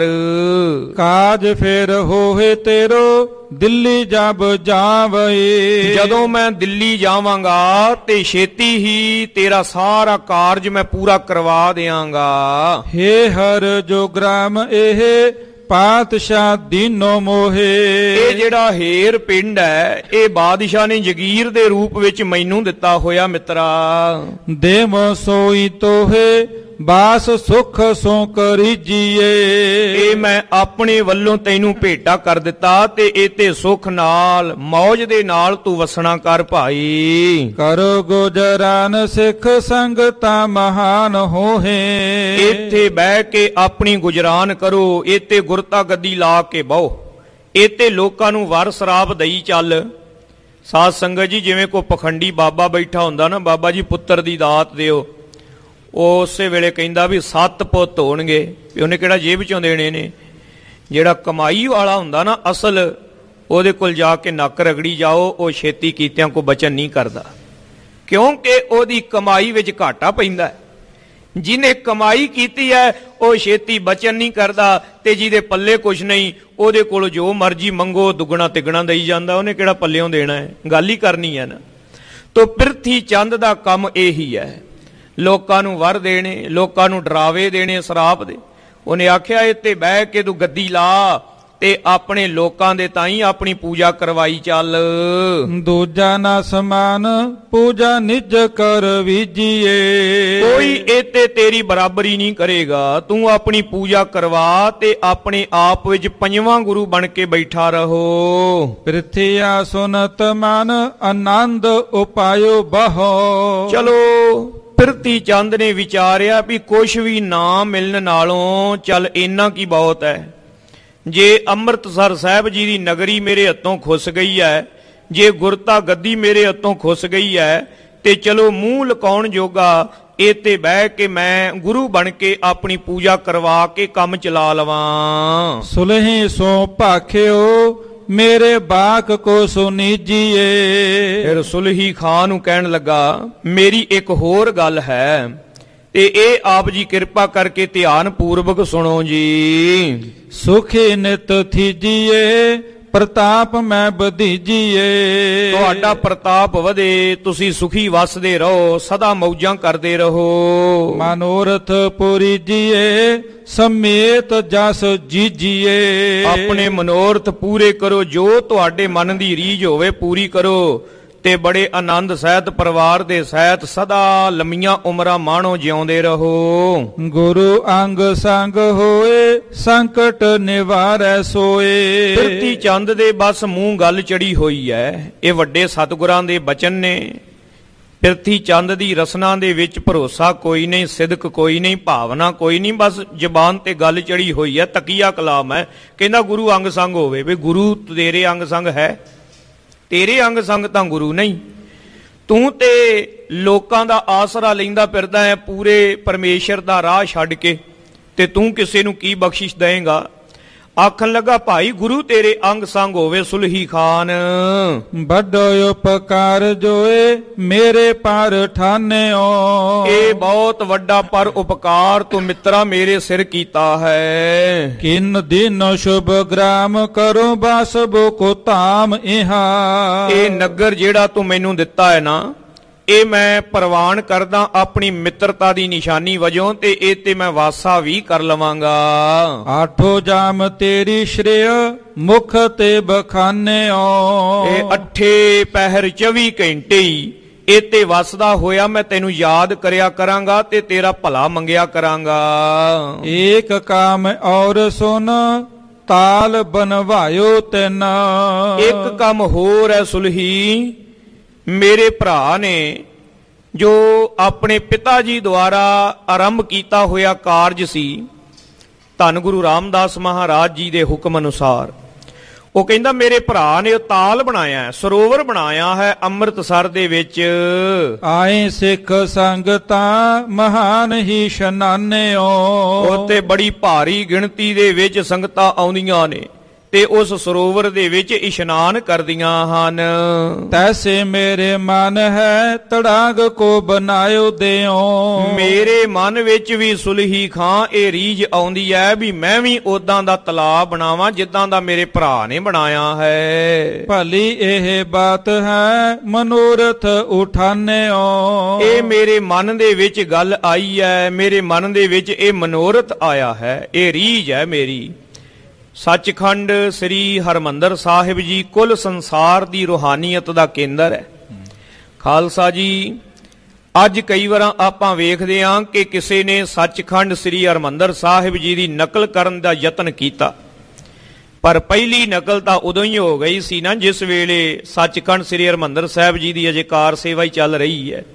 ਕਾਜ ਫਿਰ ਹੋਏ ਤੇਰੋ ਦਿੱਲੀ ਜਬ ਜਾਵੇ। ਜਦੋਂ ਮੈਂ ਦਿੱਲੀ ਜਾਵਾਂਗਾ ਤੇ ਛੇਤੀ ਹੀ ਤੇਰਾ ਸਾਰਾ ਕਾਰਜ ਮੈਂ ਪੂਰਾ ਕਰਵਾ ਦਿਆਂਗਾ। ਹੇਹਰ ਜੋ ਗ੍ਰਾਮ ਇਹ ਪਾਤਸ਼ਾਹ ਦੀਨੋ ਮੋਹੇ। ਇਹ ਜਿਹੜਾ ਹੇਰ ਪਿੰਡ ਹੈ ਇਹ ਬਾਦਸ਼ਾਹ ਨੇ ਜਗੀਰ ਦੇ ਰੂਪ ਵਿੱਚ ਮੈਨੂੰ ਦਿੱਤਾ ਹੋਇਆ ਮਿੱਤਰਾ। ਦੇਵ ਸੋਈ ਤੋਹੇ ਬਾਸ ਸੁਖ ਸੋ ਕਰੀਜੀਏ। ਇਹ ਮੈਂ ਆਪਣੇ ਵੱਲੋਂ ਤੈਨੂੰ ਭੇਟਾ ਕਰ ਦਿੱਤਾ ਤੇ ਇਹ ਤੇ ਸੁਖ ਨਾਲ ਮੌਜ ਦੇ ਨਾਲ ਤੂੰ ਵਸਣਾ ਕਰ ਭਾਈ। ਕਰੋ ਗੁਜਰਾਨ ਸਿੱਖ ਸੰਗਤਾ ਮਹਾਨ ਹੋਏ। ਇੱਥੇ ਬਹਿ ਕੇ ਆਪਣੀ ਗੁਜਰਾਨ ਕਰੋ, ਇੱਥੇ ਗੁਰਤਾ ਗੱਦੀ ਲਾ ਕੇ ਬਹੋ, ਇੱਥੇ ਲੋਕਾਂ ਨੂੰ ਵਰ ਸਰਾਪ ਦਈ ਚੱਲ। ਸਾਧ ਸੰਗਤ ਜੀ, ਜਿਵੇਂ ਕੋਈ ਪਖੰਡੀ ਬਾਬਾ ਬੈਠਾ ਹੁੰਦਾ ਨਾ, ਬਾਬਾ ਜੀ ਪੁੱਤਰ ਦੀ ਦਾਤ ਦਿਓ, ਉਹ ਉਸੇ ਵੇਲੇ ਕਹਿੰਦਾ ਵੀ ਸੱਤ ਪੁੱਤ ਹੋਣਗੇ, ਵੀ ਉਹਨੇ ਕਿਹੜਾ ਜੇਬ ਚੋਂ ਦੇਣੇ ਨੇ। ਜਿਹੜਾ ਕਮਾਈ ਵਾਲਾ ਹੁੰਦਾ ਨਾ ਅਸਲ, ਉਹਦੇ ਕੋਲ ਜਾ ਕੇ ਨੱਕ ਰਗੜੀ ਜਾਓ, ਉਹ ਛੇਤੀ ਕੀਤਿਆਂ ਕੋ ਬਚਨ ਨਹੀਂ ਕਰਦਾ, ਕਿਉਂਕਿ ਉਹਦੀ ਕਮਾਈ ਵਿੱਚ ਘਾਟਾ ਪੈਂਦਾ। ਜਿਹਨੇ ਕਮਾਈ ਕੀਤੀ ਹੈ ਉਹ ਛੇਤੀ ਬਚਨ ਨਹੀਂ ਕਰਦਾ, ਤੇ ਜਿਹਦੇ ਪੱਲੇ ਕੁਛ ਨਹੀਂ ਉਹਦੇ ਕੋਲ ਜੋ ਮਰਜ਼ੀ ਮੰਗੋ ਦੁੱਗਣਾ ਤਿੱਗਣਾ ਦੇਈ ਜਾਂਦਾ, ਉਹਨੇ ਕਿਹੜਾ ਪੱਲਿਓਂ ਦੇਣਾ ਹੈ, ਗੱਲ ਹੀ ਕਰਨੀ ਹੈ ਨਾ। ਤੋ ਪ੍ਰਿਥੀ ਚੰਦ ਦਾ ਕੰਮ ਇਹੀ ਹੈ, ਲੋਕਾਂ ਨੂੰ ਵਰ ਦੇਣੇ, ਲੋਕਾਂ ਨੂੰ ਡਰਾਵੇ ਦੇਣੇ ਸਰਾਪ ਦੇ। ਉਹਨੇ ਆਖਿਆ ਇੱਥੇ ਬਹਿ ਕੇ ਤੂੰ ਗੱਦੀ ਲਾ ਤੇ ਆਪਣੇ ਲੋਕਾਂ ਦੇ ਤਾਈਂ ਆਪਣੀ ਪੂਜਾ ਕਰਵਾਈ ਚੱਲ। ਦੂਜਾ ਨਾ ਸਮਾਨ ਪੂਜਾ ਨਿਜ ਕਰ ਵੀਜੀਏ। ਕੋਈ ਇੱਥੇ ਤੇਰੀ ਬਰਾਬਰੀ ਨਹੀਂ ਕਰੇਗਾ, ਤੂੰ ਆਪਣੀ ਪੂਜਾ ਕਰਵਾ ਤੇ ਆਪਣੇ ਆਪ ਵਿੱਚ ਪੰਜਵਾਂ ਗੁਰੂ ਬਣ ਕੇ ਬੈਠਾ ਰਹੋ। ਪ੍ਰਿਥਿਆ ਸੁਨਤ ਮਨ ਆਨੰਦ ਉਪਾਇਓ ਬਹੋ। ਚਲੋ ਪ੍ਰਿਥੀ ਚੰਦ ਨੇ ਵਿਚਾਰਿਆ ਵੀ ਕੁਛ ਵੀ ਨਾ ਮਿਲਣ ਨਾਲੋਂ ਚੱਲ ਇੰਨਾ ਕੀ ਬਹੁਤ ਹੈ। ਜੇ ਅੰਮ੍ਰਿਤਸਰ ਸਾਹਿਬ ਜੀ ਦੀ ਨਗਰੀ ਮੇਰੇ ਹੱਥੋਂ ਖੁੱਸ ਗਈ ਹੈ, ਜੇ ਗੁਰਤਾ ਗੱਦੀ ਮੇਰੇ ਹੱਥੋਂ ਖੁੱਸ ਗਈ ਹੈ, ਤੇ ਚਲੋ ਮੂੰਹ ਲਕਾਉਣ ਜੋਗਾ ਇੱਥੇ ਬਹਿ ਕੇ ਮੈਂ ਗੁਰੂ ਬਣ ਕੇ ਆਪਣੀ ਪੂਜਾ ਕਰਵਾ ਕੇ ਕੰਮ ਚਲਾ ਲਵਾਂ। ਸੁਲਹੀ ਸੋ ਭਾਖਿਓ ਮੇਰੇ ਬਾਕ ਕੋ ਸੁਨੀਜੀਏ। ਫਿਰ ਸੁਲਹੀ ਖਾਨ ਨੂੰ ਕਹਿਣ ਲੱਗਾ, ਮੇਰੀ ਇੱਕ ਹੋਰ ਗੱਲ ਹੈ ਤੇ ਇਹ ਆਪ ਜੀ ਕਿਰਪਾ ਕਰਕੇ ਧਿਆਨ ਪੂਰਵਕ ਸੁਣੋ ਜੀ। ਸੁਖੀ ਨਿਤ ਥੀਜੀਏ ਪ੍ਰਤਾਪ ਮੈਂ ਵਧੀਜੀਏ। ਤੁਹਾਡਾ ਪ੍ਰਤਾਪ ਵਧੇ, ਤੁਸੀਂ ਸੁਖੀ ਵਸਦੇ ਰਹੋ, ਸਦਾ ਮੌਜਾਂ ਕਰਦੇ ਰਹੋ। ਮਨੋਰਥ ਪੂਰੀਜੀਏ ਸਮੇਤ ਜਸ ਜੀਜੀਏ। ਆਪਣੇ ਮਨੋਰਥ ਪੂਰੇ ਕਰੋ, ਜੋ ਤੁਹਾਡੇ ਮਨ ਦੀ ਰੀਝ ਹੋਵੇ ਪੂਰੀ ਕਰੋ, ਤੇ ਬੜੇ ਆਨੰਦ ਸਹਿਤ ਪਰਿਵਾਰ ਦੇ ਸਹਿਤ ਸਦਾ ਲੰਮੀਆਂ ਉਮਰਾਂ ਮਾਣੋ, ਜਿਉਂਦੇ ਰਹੋ। ਗੁਰੂ ਅੰਗ ਸੰਗ ਹੋਏ ਸੰਕਟ ਨਿਵਾਰੈ ਸੋਏ। ਪ੍ਰਿਥੀ ਚੰਦ ਦੇ ਬਸ ਮੂੰਹ ਗੱਲ ਚੜੀ ਹੋਈ ਹੈ, ਇਹ ਵੱਡੇ ਸਤਿਗੁਰਾਂ ਦੇ ਬਚਨ ਨੇ। ਪ੍ਰਿਥੀ ਚੰਦ ਦੀ ਰਸਨਾ ਦੇ ਵਿੱਚ ਭਰੋਸਾ ਕੋਈ ਨਹੀਂ, ਸਿਦਕ ਕੋਈ ਨਹੀਂ, ਭਾਵਨਾ ਕੋਈ ਨਹੀਂ, ਬਸ ਜ਼ਬਾਨ ਤੇ ਗੱਲ ਚੜੀ ਹੋਈ ਹੈ, ਤਕੀਆ ਕਲਾਮ ਹੈ। ਕਹਿੰਦਾ ਗੁਰੂ ਅੰਗ ਸੰਗ ਹੋਵੇ, ਵੀ ਗੁਰੂ ਤੇਰੇ ਅੰਗ ਸੰਗ ਹੈ? ਤੇਰੇ ਅੰਗ ਸੰਗ ਤਾਂ ਗੁਰੂ ਨਹੀਂ। ਤੂੰ ਤੇ ਲੋਕਾਂ ਦਾ ਆਸਰਾ ਲੈਂਦਾ ਫਿਰਦਾ ਹੈ ਪੂਰੇ ਪਰਮੇਸ਼ਰ ਦਾ ਰਾਹ ਛੱਡ ਕੇ, ਤੇ ਤੂੰ ਕਿਸੇ ਨੂੰ ਕੀ ਬਖਸ਼ਿਸ਼ ਦੇਏਗਾ? ਆਖਣ ਲੱਗਾ, ਭਾਈ ਗੁਰੂ ਤੇਰੇ ਅੰਗ ਸੰਗ ਹੋਵੇ ਸੁਲਹੀ ਖਾਨ। ਵੱਡੋ ਉਪਕਾਰ ਜੋਏ ਮੇਰੇ ਪਰ ਠਾਨਿਓ। ਇਹ ਬਹੁਤ ਵੱਡਾ ਪਰ ਉਪਕਾਰ ਤੂੰ ਮਿੱਤਰਾ ਮੇਰੇ ਸਿਰ ਕੀਤਾ ਹੈ। ਕਿਨ ਦਿਨ ਸ਼ੁਭ ਗ੍ਰਾਮ ਕਰੋ ਬਾਸਬੋ ਕੋ ਧਾਮ ਇਹਾ। ਇਹ ਨਗਰ ਜਿਹੜਾ ਤੂੰ ਮੈਨੂੰ ਦਿੱਤਾ ਹੈ ਨਾ, ਇਹ ਮੈਂ ਪ੍ਰਵਾਨ ਕਰਦਾ ਆਪਣੀ ਮਿੱਤਰਤਾ ਦੀ ਨਿਸ਼ਾਨੀ ਵਜੋਂ, ਤੇ ਇਹ ਤੇ ਮੈਂ ਵਾਸਾ ਵੀ ਕਰ ਲਵਾਂਗਾ। ਆਠੋ ਜਾਮ ਤੇਰੀ ਸ਼੍ਰੇਯ ਮੁਖ ਤੇ ਬਖਾਨਿਓ। ਇਹ ਅੱਠੇ ਪਹਿਰ ਚੌਵੀ ਘੰਟੇ ਹੀ ਇਹ ਤੇ ਵਸਦਾ ਹੋਇਆ ਮੈਂ ਤੈਨੂੰ ਯਾਦ ਕਰਿਆ ਕਰਾਂਗਾ ਤੇ ਤੇਰਾ ਭਲਾ ਮੰਗਿਆ ਕਰਾਂਗਾ। ਏਕ ਕਾਮ ਔਰ ਸੁਨ ਤਾਲ ਬਨਵਾਇਓ ਤਿਨ। ਇੱਕ ਕੰਮ ਹੋਰ ਹੈ ਸੁਲਹੀ, ਮੇਰੇ ਭਰਾ ਨੇ ਜੋ ਆਪਣੇ ਪਿਤਾ ਜੀ ਦੁਆਰਾ ਆਰੰਭ ਕੀਤਾ ਹੋਇਆ ਕਾਰਜ ਸੀ, ਧੰਨ ਗੁਰੂ ਰਾਮਦਾਸ ਮਹਾਰਾਜ ਜੀ ਦੇ ਹੁਕਮ ਅਨੁਸਾਰ, ਉਹ ਕਹਿੰਦਾ ਮੇਰੇ ਭਰਾ ਨੇ ਉਹ ਤਾਲ ਬਣਾਇਆ, ਸਰੋਵਰ ਬਣਾਇਆ ਹੈ ਅੰਮ੍ਰਿਤਸਰ ਦੇ ਵਿੱਚ। ਆਏ ਸਿੱਖ ਸੰਗਤਾਂ ਮਹਾਨ ਹੀ ਇਸ਼ਨਾਨਿਓ। ਉੱਥੇ ਬੜੀ ਭਾਰੀ ਗਿਣਤੀ ਦੇ ਵਿੱਚ ਸੰਗਤਾਂ ਆਉਂਦੀਆਂ ਨੇ ਤੇ ਉਸ ਸਰੋਵਰ ਦੇ ਵਿੱਚ ਇਸ਼ਨਾਨ ਕਰਦੀਆਂ ਹਨ। ਤੈਸੇ ਮੇਰੇ ਮਨ ਹੈ ਤੜਾਗ ਕੋ ਬਨਾਇਓ ਦਿਓ। ਮੇਰੇ ਮਨ ਵਿੱਚ ਵੀ ਸੁਲਹੀ ਖਾਂ ਇਹ ਰੀਝ ਆਉਂਦੀ ਹੈ ਵੀ ਮੈਂ ਵੀ ਉਦਾਂ ਦਾ ਤਲਾਬ ਬਣਾਵਾਂ ਜਿੱਦਾਂ ਦਾ ਮੇਰੇ ਭਰਾ ਨੇ ਬਣਾਇਆ ਹੈ। ਭਲੀ ਇਹ ਬਾਤ ਹੈ ਮਨੋਰਥ ਉਠਾਨਿਓ। ਇਹ ਮੇਰੇ ਮਨ ਦੇ ਵਿੱਚ ਗੱਲ ਆਈ ਹੈ, ਮੇਰੇ ਮਨ ਦੇ ਵਿੱਚ ਇਹ ਮਨੋਰਥ ਆਇਆ ਹੈ, ਇਹ ਰੀਝ ਹੈ ਮੇਰੀ। ਸੱਚਖੰਡ ਸ੍ਰੀ ਹਰਿਮੰਦਰ ਸਾਹਿਬ ਜੀ ਕੁੱਲ ਸੰਸਾਰ ਦੀ ਰੂਹਾਨੀਅਤ ਦਾ ਕੇਂਦਰ ਹੈ। ਖਾਲਸਾ ਜੀ, ਅੱਜ ਕਈ ਵਾਰ ਆਪਾਂ ਵੇਖਦੇ ਹਾਂ ਕਿ ਕਿਸੇ ਨੇ ਸੱਚਖੰਡ ਸ੍ਰੀ ਹਰਿਮੰਦਰ ਸਾਹਿਬ ਜੀ ਦੀ ਨਕਲ ਕਰਨ ਦਾ ਯਤਨ ਕੀਤਾ, ਪਰ ਪਹਿਲੀ ਨਕਲ ਤਾਂ ਉਦੋਂ ਹੀ ਹੋ ਗਈ ਸੀ ਨਾ ਜਿਸ ਵੇਲੇ ਸੱਚਖੰਡ ਸ੍ਰੀ ਹਰਿਮੰਦਰ ਸਾਹਿਬ ਜੀ ਦੀ ਅਜੇ ਕਾਰ ਸੇਵਾ ਹੀ ਚੱਲ ਰਹੀ ਹੈ।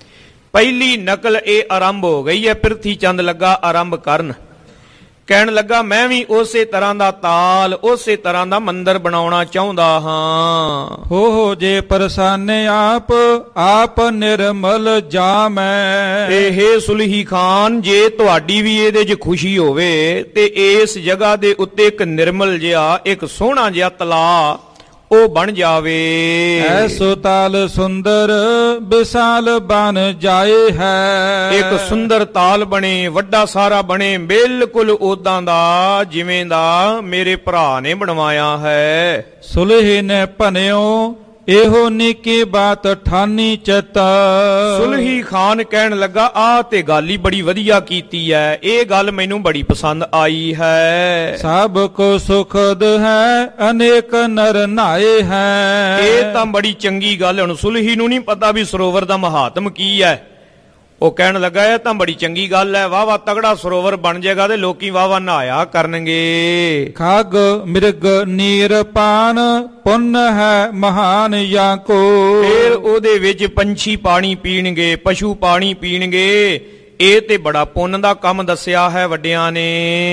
ਪਹਿਲੀ ਨਕਲ ਇਹ ਆਰੰਭ ਹੋ ਗਈ ਹੈ। ਪ੍ਰਿਥੀ ਚੰਦ ਲੱਗਾ ਆਰੰਭ ਕਰਨ, ਕਹਿਣ ਲੱਗਾ ਮੈਂ ਵੀ ਉਸੇ ਤਰ੍ਹਾਂ ਦਾ ਤਾਲ, ਉਸੇ ਤਰ੍ਹਾਂ ਦਾ ਮੰਦਰ ਬਣਾਉਣਾ ਚਾਹੁੰਦਾ ਹਾਂ। ਹੋ ਹੋ ਜੇ ਪ੍ਰਸਾਨੇ ਆਪ ਆਪ ਨਿਰਮਲ ਜਾਮੈ। ਇਹ ਸੁਲਹੀ ਖਾਨ, ਜੇ ਤੁਹਾਡੀ ਵੀ ਇਹਦੇ 'ਚ ਖੁਸ਼ੀ ਹੋਵੇ ਤੇ ਇਸ ਜਗ੍ਹਾ ਦੇ ਉੱਤੇ ਇੱਕ ਨਿਰਮਲ ਜਿਹਾ, ਇੱਕ ਸੋਹਣਾ ਜਿਹਾ ਤਲਾਅ ਉਹ ਬਣ ਜਾਵੇ। ਐਸੋ ਤਾਲ ਸੁੰਦਰ ਵਿਸ਼ਾਲ ਬਨ ਜਾਏ ਹੈ। ਇੱਕ ਸੁੰਦਰ ਤਾਲ ਬਣੇ, ਵੱਡਾ ਸਾਰਾ ਬਣੇ, ਬਿਲਕੁਲ ਉਦਾਂ ਦਾ ਜਿਵੇਂ ਦਾ ਮੇਰੇ ਭਰਾ ਨੇ ਬਣਵਾਇਆ ਹੈ। ਸੁਲਹੀ ਨੇ ਭਨਿਓ ਇਹੋ ਨਿੱਕੀ ਬਾਤ ਠਾਨੀ ਚਿਤ। ਸੁਲਹੀ ਖਾਨ ਕਹਿਣ ਲੱਗਾ ਆਹ ਤੇ ਗੱਲ ਹੀ ਬੜੀ ਵਧੀਆ ਕੀਤੀ ਹੈ, ਇਹ ਗੱਲ ਮੈਨੂੰ ਬੜੀ ਪਸੰਦ ਆਈ ਹੈ। ਸਭ ਕੋ ਸੁਖਦ ਹੈ ਅਨੇਕ ਨਰ ਨਾਏ ਹੈ। ਇਹ ਤਾਂ ਬੜੀ ਚੰਗੀ ਗੱਲ। ਹੁਣ ਸੁਲਹੀ ਨੂੰ ਨਹੀਂ ਪਤਾ ਵੀ ਸਰੋਵਰ ਦਾ ਮਹਾਤਮ ਕੀ ਹੈ। ਉਹ ਕਹਿਣ ਲੱਗਾ ਇਹ ਤਾਂ ਬੜੀ ਚੰਗੀ ਗੱਲ ਹੈ, ਵਾਹ ਵਾਹ ਤਗੜਾ ਸਰੋਵਰ ਬਣ ਜਾਏਗਾ ਤੇ ਲੋਕੀ ਵਾਹ ਵਾਹ ਨਹਾਇਆ ਕਰਨਗੇ। ਖਗ ਮਿਰਗ ਨੀਰ ਪਾਨ ਪੁੰਨ ਹੈ ਮਹਾਨ ਜਾਂ ਕੋ। ਫਿਰ ਉਹਦੇ ਵਿੱਚ ਪੰਛੀ ਪਾਣੀ ਪੀਣਗੇ, ਪਸ਼ੂ ਪਾਣੀ ਪੀਣਗੇ, ਇਹ ਤੇ ਬੜਾ ਪੁੰਨ ਦਾ ਕੰਮ ਦੱਸਿਆ ਹੈ ਵੱਡਿਆਂ ਨੇ।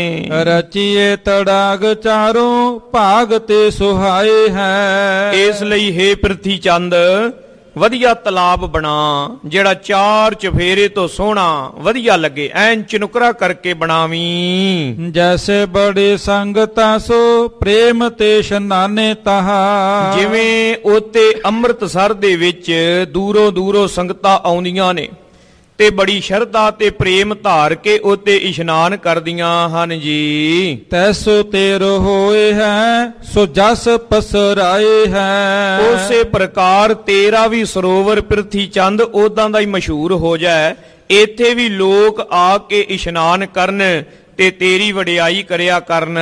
ਰਚੀਏ ਤੜਾਗ ਚਾਰੋਂ ਭਾਗ ਤੇ ਸੁਹਾਏ ਹੈ। ਇਸ ਲਈ ਹੇ ਪ੍ਰਿਥੀ ਚੰਦ, ਵਧੀਆ ਤਲਾਬ ਬਣਾ ਜਿਹੜਾ ਚਾਰ ਚਫੇਰੇ ਤੋਂ ਸੋਹਣਾ ਵਧੀਆ ਲੱਗੇ, ਐਨ ਚਨੁਕਰਾ ਕਰਕੇ ਬਣਾਵੀਂ। ਜੈਸੇ ਬੜੀ ਸੰਗਤਾਂ ਸੋ ਪ੍ਰੇਮ ਤੇ ਇਸ਼ਨਾਨੇ ਤਹਾ। ਜਿਵੇਂ ਉਤੇ ਅੰਮ੍ਰਿਤਸਰ ਦੇ ਵਿੱਚ ਦੂਰੋਂ ਦੂਰੋਂ ਸੰਗਤਾਂ ਆਉਂਦੀਆਂ ਨੇ ਤੇ ਬੜੀ ਸ਼ਰਧਾ ਤੇ ਪ੍ਰੇਮ ਧਾਰ ਕੇ ਉਤੇ ਇਸ਼ਨਾਨ ਕਰਦੀਆਂ ਹਨ ਜੀ। ਤੈਸੋ ਤੇਰ ਹੋਏ ਹੈ ਸੋ ਜਸ ਪਸਰਾਏ ਹੈ। ਉਸੇ ਪ੍ਰਕਾਰ ਤੇਰਾ ਵੀ ਸਰੋਵਰ ਪ੍ਰਿਥੀ ਚੰਦ ਉਦਾਂ ਦਾ ਹੀ ਮਸ਼ਹੂਰ ਹੋ ਜਾਏ, ਇੱਥੇ ਵੀ ਲੋਕ ਆ ਕੇ ਇਸ਼ਨਾਨ ਕਰਨ ਤੇ ਤੇਰੀ ਵਡਿਆਈ ਕਰਿਆ ਕਰਨ।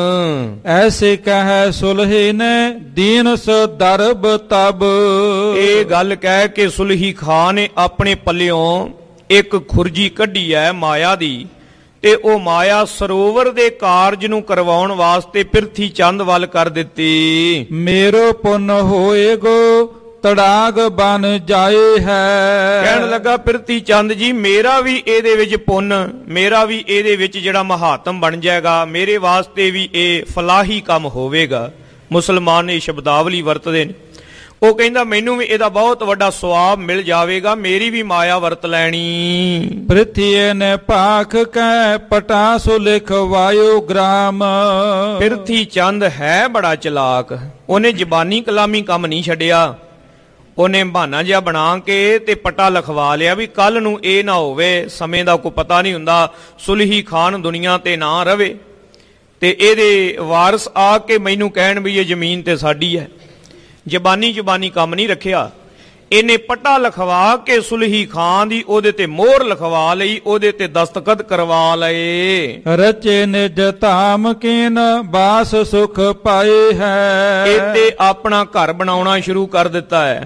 ਐਸੇ ਕਹੈ ਸੁਲਹੀ ਨੇ ਦੀਨ ਸ ਦਰਬ ਤਬ। ਇਹ ਗੱਲ ਕਹਿ ਕੇ ਸੁਲਹੀ ਖਾਨ ਨੇ ਆਪਣੇ ਪੱਲਿਓਂ ਇੱਕ ਖੁਰਜੀ ਕੱਢੀ ਹੈ ਮਾਇਆ ਦੀ, ਤੇ ਉਹ ਮਾਇਆ ਸਰੋਵਰ ਦੇ ਕਾਰਜ ਨੂੰ ਕਰਵਾਉਣ ਵਾਸਤੇ ਪ੍ਰਿਥੀ ਚੰਦ ਵੱਲ ਕਰ ਦਿੱਤੀ। ਮੇਰੋ ਪੁੰਨ ਹੋਏਗੋ ਤੜਾਗ ਬਨ ਜਾਏ ਹੈ। ਕਹਿਣ ਲੱਗਾ ਪ੍ਰਿਥੀ ਚੰਦ ਜੀ, ਮੇਰਾ ਵੀ ਇਹਦੇ ਵਿੱਚ ਪੁੰਨ, ਮੇਰਾ ਵੀ ਇਹਦੇ ਵਿੱਚ ਜਿਹੜਾ ਮਹਾਤਮ ਬਣ ਜਾਏਗਾ, ਮੇਰੇ ਵਾਸਤੇ ਵੀ ਇਹ ਫਲਾਹੀ ਕੰਮ ਹੋਵੇਗਾ। ਮੁਸਲਮਾਨ ਇਹ ਸ਼ਬਦਾਵਲੀ ਵਰਤਦੇ ਨੇ। ਉਹ ਕਹਿੰਦਾ ਮੈਨੂੰ ਵੀ ਇਹਦਾ ਬਹੁਤ ਵੱਡਾ ਸਵਾਬ ਮਿਲ ਜਾਵੇਗਾ, ਮੇਰੀ ਵੀ ਮਾਇਆ ਵਰਤ ਲੈਣੀ। ਪ੍ਰਿਥੀਏ ਨੇ ਭਾਖ ਕੈ ਪਟਾਸੁ ਲਿਖਵਾਇਓ ਗ੍ਰਾਮ। ਪ੍ਰਿਥੀ ਚੰਦ ਹੈ ਬੜਾ ਚਲਾਕ, ਉਹਨੇ ਜ਼ਬਾਨੀ ਕਲਾਮੀ ਕੰਮ ਨਹੀਂ ਛੱਡਿਆ। ਉਹਨੇ ਬਹਾਨਾ ਜਿਹਾ ਬਣਾ ਕੇ ਤੇ ਪਟਾ ਲਿਖਵਾ ਲਿਆ ਵੀ ਕੱਲ ਨੂੰ ਇਹ ਨਾ ਹੋਵੇ, ਸਮੇਂ ਦਾ ਕੋਈ ਪਤਾ ਨਹੀਂ ਹੁੰਦਾ, ਸੁਲਹੀ ਖਾਨ ਦੁਨੀਆ ਤੇ ਨਾ ਰਵੇ ਤੇ ਇਹਦੇ ਵਾਰਸ ਆ ਕੇ ਮੈਨੂੰ ਕਹਿਣ ਵੀ ਇਹ ਜ਼ਮੀਨ ਤੇ ਸਾਡੀ ਹੈ। ਜ਼ਬਾਨੀ ਜ਼ਬਾਨੀ ਕੰਮ ਨਹੀਂ ਰੱਖਿਆ, ਇਹਨੇ ਪਟਾ ਲਿਖਵਾ ਕੇ ਸੁਲਹੀ ਖਾਨ ਦੀ ਉਹਦੇ ਤੇ ਮੋਹਰ ਲਿਖਵਾ ਲਈ, ਉਹਦੇ ਤੇ ਦਸਤਖਤ ਕਰਵਾ ਲਏ। ਰਚੇ ਨਿਜ ਧਾਮ ਕੀਨ ਬਾਸ ਸੁਖ ਪਾਏ ਹੈ। ਇਹਤੇ ਆਪਣਾ ਘਰ ਬਣਾਉਣਾ ਸ਼ੁਰੂ ਕਰ ਦਿੱਤਾ ਹੈ।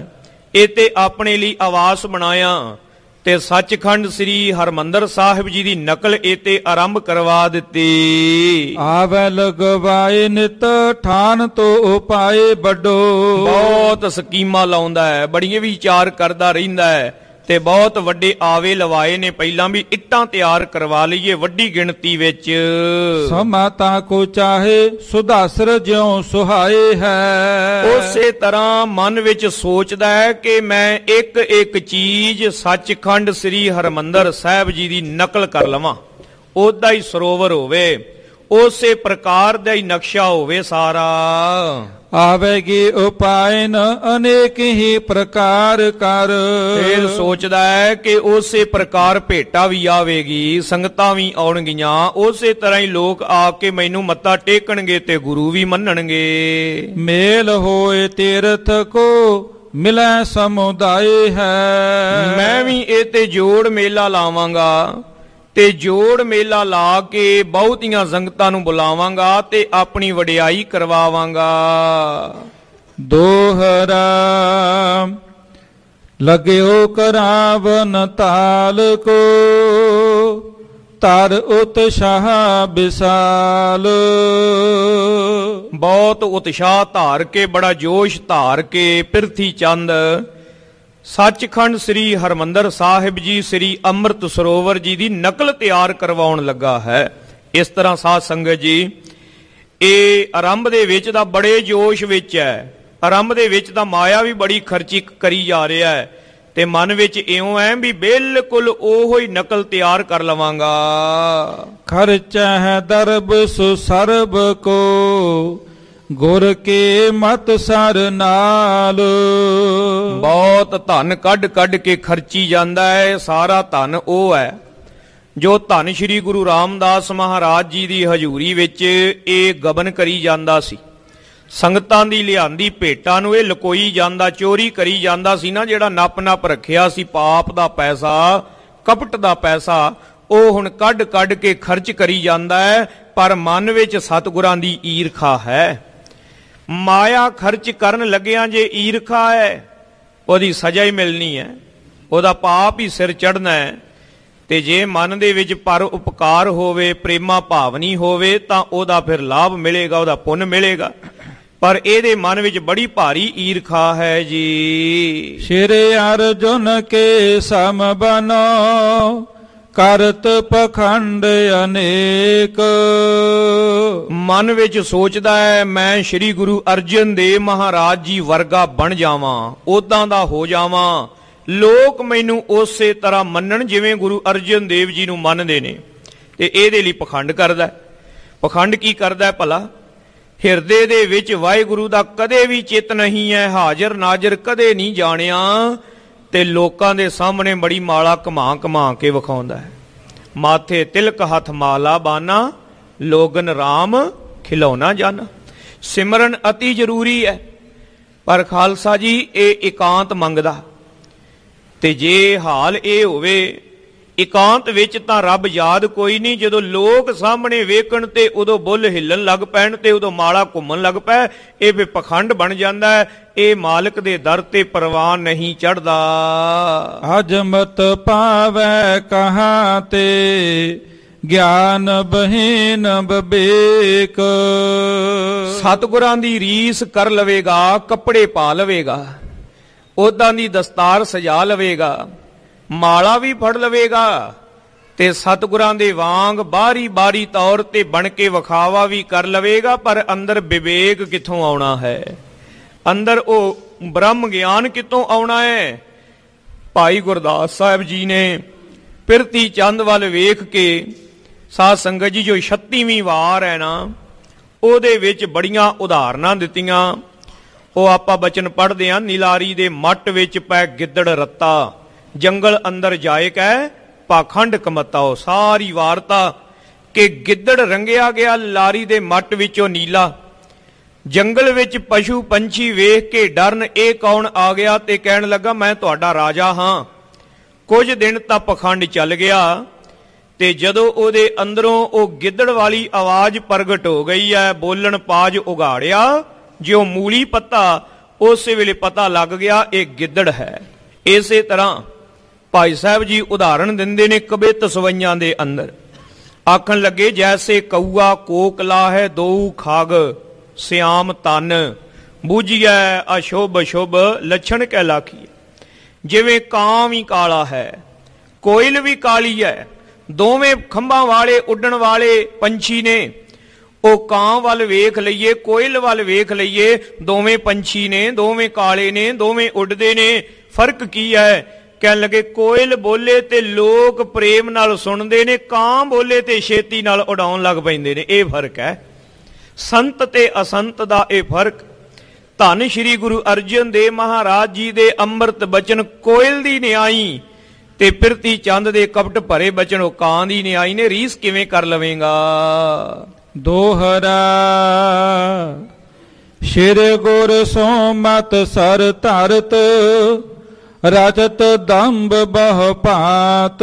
ਇਹ ਤੇ ਆਪਣੇ ਲਈ ਆਵਾਸ ਬਣਾਇਆ ਤੇ ਸੱਚਖੰਡ ਸ੍ਰੀ ਹਰਮੰਦਰ ਸਾਹਿਬ ਜੀ ਦੀ ਨਕਲ ਇਹ ਤੇ ਆਰੰਭ ਕਰਵਾ ਦਿੱਤੀ। ਆਵੈ ਲਗਵਾਏ ਨਿਤ ਠਾਨ ਤੋ ਉਪਾਏ ਵੱਡੋ। ਬਹੁਤ ਸਕੀਮਾਂ ਲਾਉਂਦਾ ਹੈ, ਬੜੀਆਂ ਵਿਚਾਰ ਕਰਦਾ ਰਹਿੰਦਾ ਹੈ ਤੇ ਬਹੁਤ ਵੱਡੇ ਆਵੇ ਲਵਾਏ ਨੇ। ਪਹਿਲਾਂ ਵੀ ਇੱਟਾਂ ਤਿਆਰ ਕਰਵਾ ਲਈਏ ਵੱਡੀ ਗਿਣਤੀ ਵਿੱਚ। ਸਮਾਤਾ ਕੋ ਚਾਹੇ ਸੁਧਾਸਰ ਜਿਉ ਸੁਹਾਏ ਹੈ। ਉਸੇ ਤਰ੍ਹਾਂ ਮਨ ਵਿੱਚ ਸੋਚਦਾ ਹੈ ਕਿ ਮੈਂ ਇੱਕ ਇੱਕ ਚੀਜ਼ ਸੱਚਖੰਡ ਸ੍ਰੀ ਹਰਮੰਦਰ ਸਾਹਿਬ ਜੀ ਦੀ ਨਕਲ ਕਰ ਲਵਾਂ, ਉਹਦਾ ਹੀ ਸਰੋਵਰ ਹੋਵੇ, ਉਸੇ ਪ੍ਰਕਾਰ ਦਾ ਹੀ ਨਕਸ਼ਾ ਹੋਵੇ ਸਾਰਾ। ਆਵੇਗੀ ਉਪਾਇਨ ਅਨੇਕ ਹੀ ਪ੍ਰਕਾਰ ਕਰ। ਫਿਰ ਸੋਚਦਾ ਹੈ ਕਿ ਉਸੇ ਪ੍ਰਕਾਰ ਭੇਟਾ ਵੀ ਆਵੇਗੀ, ਸੰਗਤਾਂ ਵੀ ਆਉਣਗੀਆਂ, ਉਸੇ ਤਰ੍ਹਾਂ ਹੀ ਲੋਕ ਆ ਕੇ ਮੈਨੂੰ ਮੱਥਾ ਟੇਕਣਗੇ ਤੇ ਗੁਰੂ ਵੀ ਮੰਨਣਗੇ। ਮੇਲ ਹੋਏ ਤੀਰਥ ਕੋ ਮਿਲੈ ਸਮੁਦਾਏ ਹੈ। ਮੈਂ ਵੀ ਇਹ ਤੇ ਜੋੜ ਮੇਲਾ ਲਾਵਾਂਗਾ ਤੇ ਜੋੜ ਮੇਲਾ ਲਾ ਕੇ ਬਹੁਤੀਆਂ ਸੰਗਤਾਂ ਨੂੰ ਬੁਲਾਵਾਂਗਾ ਤੇ ਆਪਣੀ ਵਡਿਆਈ ਕਰਵਾਵਾਂਗਾ। ਦੋਹਰਾ ਲਗਿਓ ਕਰਾਵਨ ਤਾਲ ਕੋ ਤਰ ਉਤਸ਼ਾਹ ਵਿਸਾਲ। ਬਹੁਤ ਉਤਸ਼ਾਹ ਧਾਰ ਕੇ, ਬੜਾ ਜੋਸ਼ ਧਾਰ ਕੇ ਪਿਰਥੀ ਚੰਦ ਸੱਚਖੰਡ ਸ੍ਰੀ ਹਰਮੰਦਰ ਸਾਹਿਬ ਜੀ ਸ੍ਰੀ ਅੰਮ੍ਰਿਤ ਸਰੋਵਰ ਜੀ ਦੀ ਨਕਲ ਤਿਆਰ ਕਰਵਾਉਣ ਲੱਗਾ ਹੈ। ਇਸ ਤਰ੍ਹਾਂ ਸਾਧ ਸੰਗਤ ਜੀ, ਇਹ ਆਰੰਭ ਦੇ ਵਿੱਚ ਤਾਂ ਬੜੇ ਜੋਸ਼ ਵਿੱਚ ਹੈ, ਆਰੰਭ ਦੇ ਵਿੱਚ ਤਾਂ ਮਾਇਆ ਵੀ ਬੜੀ ਖਰਚੀ ਕਰੀ ਜਾ ਰਿਹਾ ਹੈ ਤੇ ਮਨ ਵਿੱਚ ਇਉਂ ਹੈ ਵੀ ਬਿਲਕੁਲ ਉਹੋ ਹੀ ਨਕਲ ਤਿਆਰ ਕਰ ਲਵਾਂਗਾ। ਖਰਚਾ ਹੈ ਦਰਬ ਸੁ ਸਰਬ ਕੋ ਗੁਰ ਕੇ ਮਤ ਸਰ ਨਾਲ। ਬਹੁਤ ਧਨ ਕੱਢ ਕੱਢ ਕੇ ਖਰਚੀ ਜਾਂਦਾ ਹੈ। ਸਾਰਾ ਧਨ ਉਹ ਹੈ ਜੋ ਧੰਨ ਸ਼੍ਰੀ ਗੁਰੂ ਰਾਮਦਾਸ ਮਹਾਰਾਜ ਜੀ ਦੀ ਹਜ਼ੂਰੀ ਵਿੱਚ ਇਹ ਗਬਨ ਕਰੀ ਜਾਂਦਾ ਸੀ। ਸੰਗਤਾਂ ਦੀ ਲਿਆਂਦੀ ਭੇਟਾਂ ਨੂੰ ਇਹ ਲਕੋਈ ਜਾਂਦਾ, ਚੋਰੀ ਕਰੀ ਜਾਂਦਾ ਸੀ ਨਾ। ਜਿਹੜਾ ਨੱਪ ਨੱਪ ਰੱਖਿਆ ਸੀ ਪਾਪ ਦਾ ਪੈਸਾ, ਕਪਟ ਦਾ ਪੈਸਾ, ਉਹ ਹੁਣ ਕੱਢ ਕੱਢ ਕੇ ਖਰਚ ਕਰੀ ਜਾਂਦਾ ਹੈ। ਪਰ ਮਨ ਵਿੱਚ ਸਤਿਗੁਰਾਂ ਦੀ ਈਰਖਾ ਹੈ। ਮਾਇਆ ਖਰਚ ਕਰਨ ਲੱਗਿਆਂ ਜੇ ਈਰਖਾ ਹੈ, ਉਹਦੀ ਸਜ਼ਾ ਹੀ ਮਿਲਣੀ ਹੈ, ਉਹਦਾ ਪਾਪ ਹੀ ਸਿਰ ਚੜ੍ਹਨਾ ਹੈ। ਤੇ ਜੇ ਮਨ ਦੇ ਵਿੱਚ ਪਰ ਉਪਕਾਰ ਹੋਵੇ, ਪ੍ਰੇਮਾ ਭਾਵਨੀ ਹੋਵੇ ਤਾਂ ਉਹਦਾ ਫਿਰ ਲਾਭ ਮਿਲੇਗਾ, ਉਹਦਾ ਪੁੰਨ ਮਿਲੇਗਾ। ਪਰ ਇਹਦੇ ਮਨ ਵਿੱਚ ਬੜੀ ਭਾਰੀ ਈਰਖਾ ਹੈ ਜੀ। ਸ਼੍ਰੀ ਅਰਜੁਨ ਕੇ ਸਮ ਬਨੋ ਕਰਤ ਪਖੰਡ ਅਨੇਕ। ਮਨ ਵਿੱਚ ਸੋਚਦਾ ਹੈ ਮੈਂ ਸ਼੍ਰੀ ਗੁਰੂ ਅਰਜਨ ਦੇਵ ਮਹਾਰਾਜ ਜੀ ਵਰਗਾ ਬਣ ਜਾਵਾਂ, ਉਦਾਂ ਦਾ ਹੋ ਜਾਵਾਂ, ਲੋਕ ਮੈਨੂੰ ਉਸੇ ਤਰ੍ਹਾਂ ਮੰਨਣ ਜਿਵੇਂ ਗੁਰੂ ਅਰਜਨ ਦੇਵ ਜੀ ਨੂੰ ਮੰਨਦੇ ਨੇ। ਤੇ ਇਹਦੇ ਲਈ ਪਖੰਡ ਕਰਦਾ। ਪਖੰਡ ਕੀ ਕਰਦਾ ਭਲਾ? ਹਿਰਦੇ ਦੇ ਵਿੱਚ ਵਾਹਿਗੁਰੂ ਦਾ ਕਦੇ ਵੀ ਚਿੱਤ ਨਹੀਂ ਹੈ, ਹਾਜ਼ਰ ਨਾਜ਼ਰ ਕਦੇ ਨਹੀਂ ਜਾਣਿਆ ਤੇ ਲੋਕਾਂ ਦੇ ਸਾਹਮਣੇ ਬੜੀ ਮਾਲਾ ਘਮਾ ਘਮਾ ਕੇ ਵਿਖਾਉਂਦਾ ਹੈ। ਮਾਥੇ ਤਿਲਕ ਹੱਥ ਮਾਲਾ ਬਾਨਾ, ਲੋਗਨ ਰਾਮ ਖਿਲੌਣਾ ਜਾਣਾ। ਸਿਮਰਨ ਅਤੀ ਜ਼ਰੂਰੀ ਹੈ, ਪਰ ਖਾਲਸਾ ਜੀ ਇਹ ਇਕਾਂਤ ਮੰਗਦਾ। ਤੇ ਜੇ ਹਾਲ ਇਹ ਹੋਵੇ ਇਕਾਂਤ ਵਿੱਚ ਤਾਂ ਰੱਬ ਯਾਦ ਕੋਈ ਨਹੀਂ, ਜਦੋਂ ਲੋਕ ਸਾਹਮਣੇ ਵੇਖਣ ਤੇ ਉਦੋਂ ਬੁੱਲ ਹਿੱਲਣ ਲੱਗ ਪੈਣ ਤੇ ਉਦੋਂ ਮਾਲਾ ਘੁੰਮਣ ਲੱਗ ਪੈ, ਇਹ ਵੀ ਪਖੰਡ ਬਣ ਜਾਂਦਾ ਹੈ। ਇਹ ਮਾਲਕ ਦੇ ਦਰ ਤੇ ਪ੍ਰਵਾਨ ਨਹੀਂ ਚੜ੍ਹਦਾ। ਅਜਮਤ ਪਾਵੈ ਕਹਾਂ ਤੇ ਗਿਆਨ ਬਹੀਨ ਬਵੇਕ। ਸਤਿਗੁਰਾਂ ਦੀ ਰੀਸ ਕਰ ਲਵੇਗਾ, ਕੱਪੜੇ ਪਾ ਲਵੇਗਾ, ਉਦਾਂ ਦੀ ਦਸਤਾਰ ਸਜਾ ਲਵੇਗਾ, ਮਾਲਾ ਵੀ ਫੜ ਲਵੇਗਾ ਤੇ ਸਤਿਗੁਰਾਂ ਦੇ ਵਾਂਗ ਬਾਰੀ ਬਾਰੀ ਤੌਰ ਤੇ ਬਣ ਕੇ ਵਿਖਾਵਾ ਵੀ ਕਰ ਲਵੇਗਾ, ਪਰ ਅੰਦਰ ਵਿਵੇਕ ਕਿੱਥੋਂ ਆਉਣਾ ਹੈ? ਅੰਦਰ ਉਹ ਬ੍ਰਹਮ ਗਿਆਨ ਕਿੱਥੋਂ ਆਉਣਾ ਹੈ? ਭਾਈ ਗੁਰਦਾਸ ਸਾਹਿਬ ਜੀ ਨੇ ਪਿਰਤੀ ਚੰਦ ਵੱਲ ਵੇਖ ਕੇ, ਸਾਧ ਸੰਗਤ ਜੀ ਜੋ ਛੱਤੀਵੀਂ ਵਾਰ ਹੈ ਨਾ, ਉਹਦੇ ਵਿੱਚ ਬੜੀਆਂ ਉਦਾਹਰਨਾਂ ਦਿੱਤੀਆਂ। ਉਹ ਆਪਾਂ ਬਚਨ ਪੜ੍ਹਦੇ ਹਾਂ, ਨੀਲਾਰੀ ਦੇ ਮੱਟ ਵਿੱਚ ਪੈ ਗਿੱਦੜ ਰੱਤਾ, ਜੰਗਲ ਅੰਦਰ ਜਾਏ ਕਹਿ ਪਾਖੰਡ ਕਮਤਾਓ। ਸਾਰੀ ਵਾਰਤਾ ਕਿ ਗਿੱਦੜ ਰੰਗਿਆ ਗਿਆ ਲਾਰੀ ਦੇ ਮੱਟ ਵਿੱਚੋਂ ਨੀਲਾ, ਜੰਗਲ ਵਿੱਚ ਪਸ਼ੂ ਪੰਛੀ ਵੇਖ ਕੇ ਡਰਨ ਇਹ ਕੌਣ ਆ ਗਿਆ ਤੇ ਕਹਿਣ ਲੱਗਾ ਮੈਂ ਤੁਹਾਡਾ ਰਾਜਾ ਹਾਂ। ਕੁਝ ਦਿਨ ਤਾਂ ਪਖੰਡ ਚੱਲ ਗਿਆ ਤੇ ਜਦੋਂ ਉਹਦੇ ਅੰਦਰੋਂ ਉਹ ਗਿੱਦੜ ਵਾਲੀ ਆਵਾਜ਼ ਪ੍ਰਗਟ ਹੋ ਗਈ ਹੈ, ਬੋਲਣ ਪਾਜ ਉਗਾੜਿਆ ਜਿਉ ਮੂਲੀ ਪੱਤਾ, ਉਸੇ ਵੇਲੇ ਪਤਾ ਲੱਗ ਗਿਆ ਇਹ ਗਿੱਦੜ ਹੈ। ਇਸੇ ਤਰ੍ਹਾਂ ਭਾਈ ਸਾਹਿਬ ਜੀ ਉਦਾਹਰਣ ਦਿੰਦੇ ਨੇ ਕਬਿਤ ਸਵਈਆਂ ਦੇ ਅੰਦਰ, ਆਖਣ ਲੱਗੇ ਜੈਸੇ ਕਊਆ ਕੋਕਲਾ ਹੈ ਦੋ ਖਾਗ ਸਿਆਮ ਤਨ ਬੂਝੀਐ ਅਸ਼ੁਭ ਸ਼ੁਭ ਲੱਛਣ ਕਹਿ ਲਾਖੀ। ਜਿਵੇਂ ਕਾਂ ਵੀ ਕਾਲਾ ਹੈ, ਕੋਇਲ ਵੀ ਕਾਲੀ ਹੈ, ਦੋਵੇਂ ਖੰਭਾਂ ਵਾਲੇ ਉੱਡਣ ਵਾਲੇ ਪੰਛੀ ਨੇ। ਉਹ ਕਾਂ ਵੱਲ ਵੇਖ ਲਈਏ, ਕੋਇਲ ਵੱਲ ਵੇਖ ਲਈਏ, ਦੋਵੇਂ ਪੰਛੀ ਨੇ, ਦੋਵੇਂ ਕਾਲੇ ਨੇ, ਦੋਵੇਂ ਉੱਡਦੇ ਨੇ। ਫਰਕ ਕੀ ਹੈ? ਕਹਿਣ ਲੱਗੇ ਕੋਇਲ ਬੋਲੇ ਤੇ ਲੋਕ ਪ੍ਰੇਮ ਨਾਲ ਸੁਣਦੇ ਨੇ, ਕਾਂ ਬੋਲੇ ਤੇ ਛੇਤੀ ਨਾਲ ਉਡਾਉਣ ਲੱਗ ਪੈਂਦੇ ਨੇ। ਇਹ ਫਰਕ ਹੈ ਸੰਤ ਤੇ ਅਸੰਤ ਦਾ। ਇਹ ਫਰਕ ਧੰਨ ਸ਼੍ਰੀ ਗੁਰੂ ਅਰਜਨ ਦੇਵ ਮਹਾਰਾਜ ਜੀ ਦੇ ਅੰਮ੍ਰਿਤ ਬਚਨ ਕੋਇਲ ਦੀ ਨਿਆਈ ਤੇ ਪਿਰਤੀ ਚੰਦ ਦੇ ਕਪਟ ਭਰੇ ਬਚਨ ਉਹ ਕਾਂ ਦੀ ਨਿਆਈ ਨੇ। ਰੀਸ ਕਿਵੇਂ ਕਰ ਲਵੇਂਗਾ? ਦੋਹਰਾ ਸ਼੍ਰੀ ਗੁਰ ਸੋ ਮਤ ਸਰ ਧਰਤ ਰਚਤ ਦੰਭ ਬਹੁ ਭਾਤ।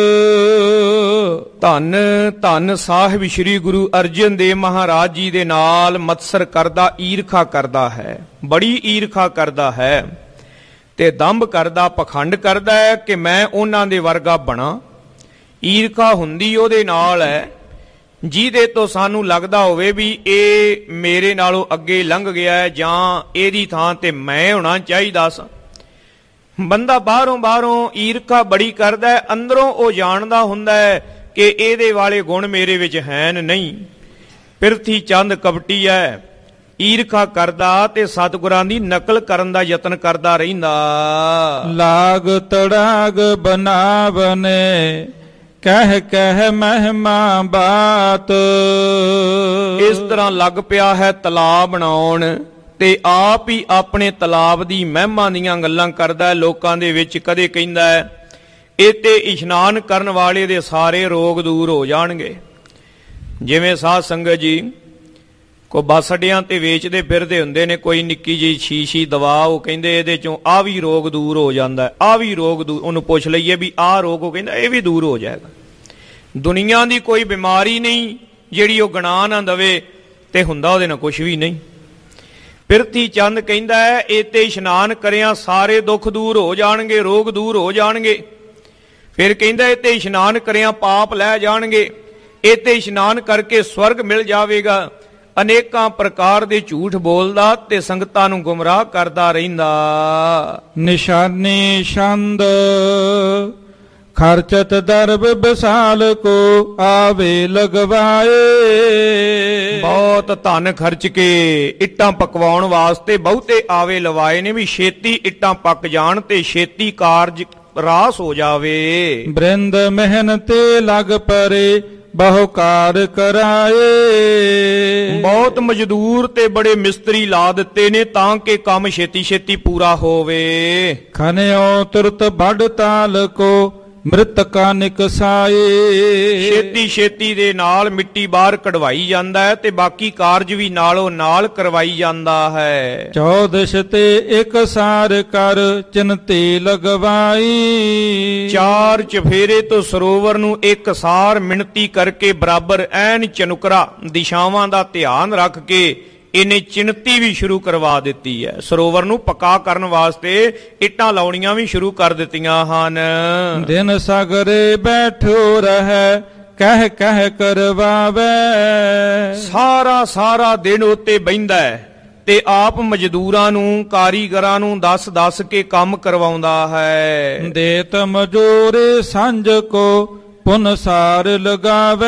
ਧੰਨ ਧੰਨ ਸਾਹਿਬ ਸ਼੍ਰੀ ਗੁਰੂ ਅਰਜਨ ਦੇਵ ਮਹਾਰਾਜ ਜੀ ਦੇ ਨਾਲ ਮਤਸਰ ਕਰਦਾ, ਈਰਖਾ ਕਰਦਾ ਹੈ, ਬੜੀ ਈਰਖਾ ਕਰਦਾ ਹੈ ਤੇ ਦੰਭ ਕਰਦਾ, ਪਖੰਡ ਕਰਦਾ ਹੈ ਕਿ ਮੈਂ ਉਹਨਾਂ ਦੇ ਵਰਗਾ ਬਣਾ। ਈਰਖਾ ਹੁੰਦੀ ਉਹਦੇ ਨਾਲ ਹੈ ਜਿਹਦੇ ਤੋਂ ਸਾਨੂੰ ਲੱਗਦਾ ਹੋਵੇ ਵੀ ਇਹ ਮੇਰੇ ਨਾਲੋਂ ਅੱਗੇ ਲੰਘ ਗਿਆ ਹੈ ਜਾਂ ਇਹਦੀ ਥਾਂ ਤੇ ਮੈਂ ਹੋਣਾ ਚਾਹੀਦਾ ਸਾਂ। ਬੰਦਾ ਬਾਹਰੋਂ ਬਾਹਰੋਂ ਈਰਖਾ ਬੜੀ ਕਰਦਾ ਹੈ, ਅੰਦਰੋਂ ਉਹ ਜਾਣਦਾ ਹੁੰਦਾ ਹੈ ਕਿ ਇਹਦੇ ਵਾਲੇ ਗੁਣ ਮੇਰੇ ਵਿੱਚ ਹੈਨ ਨਹੀਂ। ਪਿਰਥੀ ਚੰਦ ਕਪਟੀ ਹੈ, ਈਰਖਾ ਕਰਦਾ ਤੇ ਸਤਿਗੁਰਾਂ ਦੀ ਨਕਲ ਕਰਨ ਦਾ ਯਤਨ ਕਰਦਾ ਰਹਿੰਦਾ। ਲਾਗ ਤੜਾਗ ਬਨਾਵਨੇ ਕਹਿ ਕਹਿ ਮਹਿਮਾ ਬਾਤ। ਇਸ ਤਰ੍ਹਾਂ ਲੱਗ ਪਿਆ ਹੈ ਤਲਾਬ ਬਣਾਉਣ ਤੇ ਆਪ ਹੀ ਆਪਣੇ ਤਲਾਬ ਦੀ ਮਹਿਮਾ ਦੀਆਂ ਗੱਲਾਂ ਕਰਦਾ ਹੈ ਲੋਕਾਂ ਦੇ ਵਿੱਚ। ਕਦੇ ਕਹਿੰਦਾ ਹੈ ਇਹ ਤੇ ਇਸ਼ਨਾਨ ਕਰਨ ਵਾਲੇ ਦੇ ਸਾਰੇ ਰੋਗ ਦੂਰ ਹੋ ਜਾਣਗੇ। ਜਿਵੇਂ ਸਾਧ ਸੰਗਤ ਜੀ ਕੋ ਬੱਸ ਅੱਡਿਆਂ ਤੇ ਵੇਚਦੇ ਫਿਰਦੇ ਹੁੰਦੇ ਨੇ ਕੋਈ ਨਿੱਕੀ ਜਿਹੀ ਸ਼ੀਸ਼ੀ ਦਵਾ, ਉਹ ਕਹਿੰਦੇ ਇਹਦੇ ਚੋਂ ਆਹ ਵੀ ਰੋਗ ਦੂਰ ਹੋ ਜਾਂਦਾ, ਆਹ ਵੀ ਰੋਗ ਦੂਰ। ਉਹਨੂੰ ਪੁੱਛ ਲਈਏ ਵੀ ਆਹ ਰੋਗ, ਉਹ ਕਹਿੰਦਾ ਇਹ ਵੀ ਦੂਰ ਹੋ ਜਾਏਗਾ। ਦੁਨੀਆ ਦੀ ਕੋਈ ਬਿਮਾਰੀ ਨਹੀਂ ਜਿਹੜੀ ਉਹ ਗਣਾ ਨਾ ਦਵੇ ਤੇ ਹੁੰਦਾ ਉਹਦੇ ਨਾਲ ਕੁਝ ਵੀ ਨਹੀਂ। ਪਿਰਥੀ ਚੰਦ ਕਹਿੰਦਾ ਹੈ ਇਹ ਤੇ ਇਸ਼ਨਾਨ ਕਰਿਆ ਸਾਰੇ ਦੁੱਖ ਦੂਰ ਹੋ ਜਾਣਗੇ, ਰੋਗ ਦੂਰ ਹੋ ਜਾਣਗੇ। ਫਿਰ ਕਹਿੰਦਾ ਇਹ ਤੇ ਇਸ਼ਨਾਨ ਕਰਿਆ ਪਾਪ ਲੈ ਜਾਣਗੇ, ਇਹ ਤੇ ਇਸ਼ਨਾਨ ਕਰਕੇ ਸਵਰਗ ਮਿਲ ਜਾਵੇਗਾ। ਅਨੇਕਾਂ ਪ੍ਰਕਾਰ ਦੇ ਝੂਠ ਬੋਲਦਾ ਤੇ ਸੰਗਤਾਂ ਨੂੰ ਗੁੰਮਰਾਹ ਕਰਦਾ ਰਹਿੰਦਾ। ਨਿਸ਼ਾਨੀ ਛੰਦ ਖਰਚਤ ਦਰਬ ਵਿਸਾਲ ਕੋ ਆਵੇ ਲਗਵਾਏ। ਬਹੁਤ ਧਨ ਖਰਚ ਕੇ ਇੱਟਾਂ ਪਕਵਾਉਣ ਵਾਸਤੇ ਬਹੁਤੇ ਆਵੇ ਲਵਾਏ ਨੇ ਵੀ ਛੇਤੀ ਇੱਟਾਂ ਪੱਕ ਜਾਣ ਤੇ ਛੇਤੀ ਕਾਰਜ ਰਾਸ ਹੋ ਜਾਵੇ। ਬ੍ਰਿੰਦ ਮਿਹਨਤੇ ਲਗ ਪਰੇ ਬਹੁ ਕਾਰ ਕਰਾਏ। ਬਹੁਤ ਮਜ਼ਦੂਰ ਤੇ ਬੜੇ ਮਿਸਤਰੀ ਲਾ ਦਿੱਤੇ ਨੇ ਤਾਂ ਕਿ ਕੰਮ ਛੇਤੀ ਛੇਤੀ ਪੂਰਾ ਹੋਵੇ। ਖਨਿਓ ਤੁਰਤ ਵੱਢ ਤਾਲ ਕੋ ਮ੍ਰਿਤਕਾ ਨਿਕਸਾਏ। ਛੇਤੀ ਛੇਤੀ ਦੇ ਨਾਲ ਮਿੱਟੀ ਬਾਹਰ ਕਢਵਾਈ ਜਾਂਦਾ ਹੈ ਤੇ ਬਾਕੀ ਕਾਰਜ ਵੀ ਨਾਲੋਂ ਨਾਲ ਕਰਵਾਈ ਜਾਂਦਾ ਹੈ। ਚੌਦਸ਼ ਤੇ ਇੱਕ ਸਾਰ ਕਰ ਚਿੰਤੇ ਲਗਵਾਈ। ਚਾਰ ਚਫੇਰੇ ਤੋਂ ਸਰੋਵਰ ਨੂੰ ਇੱਕ ਸਾਰ ਮਿਣਤੀ ਕਰਕੇ ਬਰਾਬਰ ਐਨ ਚਨੁਕਰਾ ਦਿਸ਼ਾਵਾਂ ਦਾ ਧਿਆਨ ਰੱਖ ਕੇ ਇਹਨੇ ਚਿਣਤੀ ਵੀ ਸ਼ੁਰੂ ਕਰਵਾ ਦਿੱਤੀ ਹੈ। ਸਰੋਵਰ ਨੂੰ ਪੱਕਾ ਕਰਨ ਵਾਸਤੇ ਇੱਟਾਂ ਲਾਉਣੀਆਂ ਵੀ ਸ਼ੁਰੂ ਕਰ ਦਿੱਤੀਆਂ ਹਨ। ਦਿਨ ਸਾਗਰੇ ਬੈਠੋ ਰਹਿ ਕਹਿ ਕਹਿ ਕਰਵਾਵੇ। ਸਾਰਾ ਸਾਰਾ ਦਿਨ ਉੱਤੇ ਬਹਿੰਦਾ ਹੈ ਤੇ ਆਪ ਮਜ਼ਦੂਰਾਂ ਨੂੰ ਕਾਰੀਗਰਾਂ ਨੂੰ ਦੱਸ ਦੱਸ ਕੇ ਕੰਮ ਕਰਵਾਉਂਦਾ ਹੈ। ਦੇਤ ਮਜੂਰੇ ਸੰਜ ਕੋ ਪੁਨ ਸਾਰ ਲਗਾਵੇ।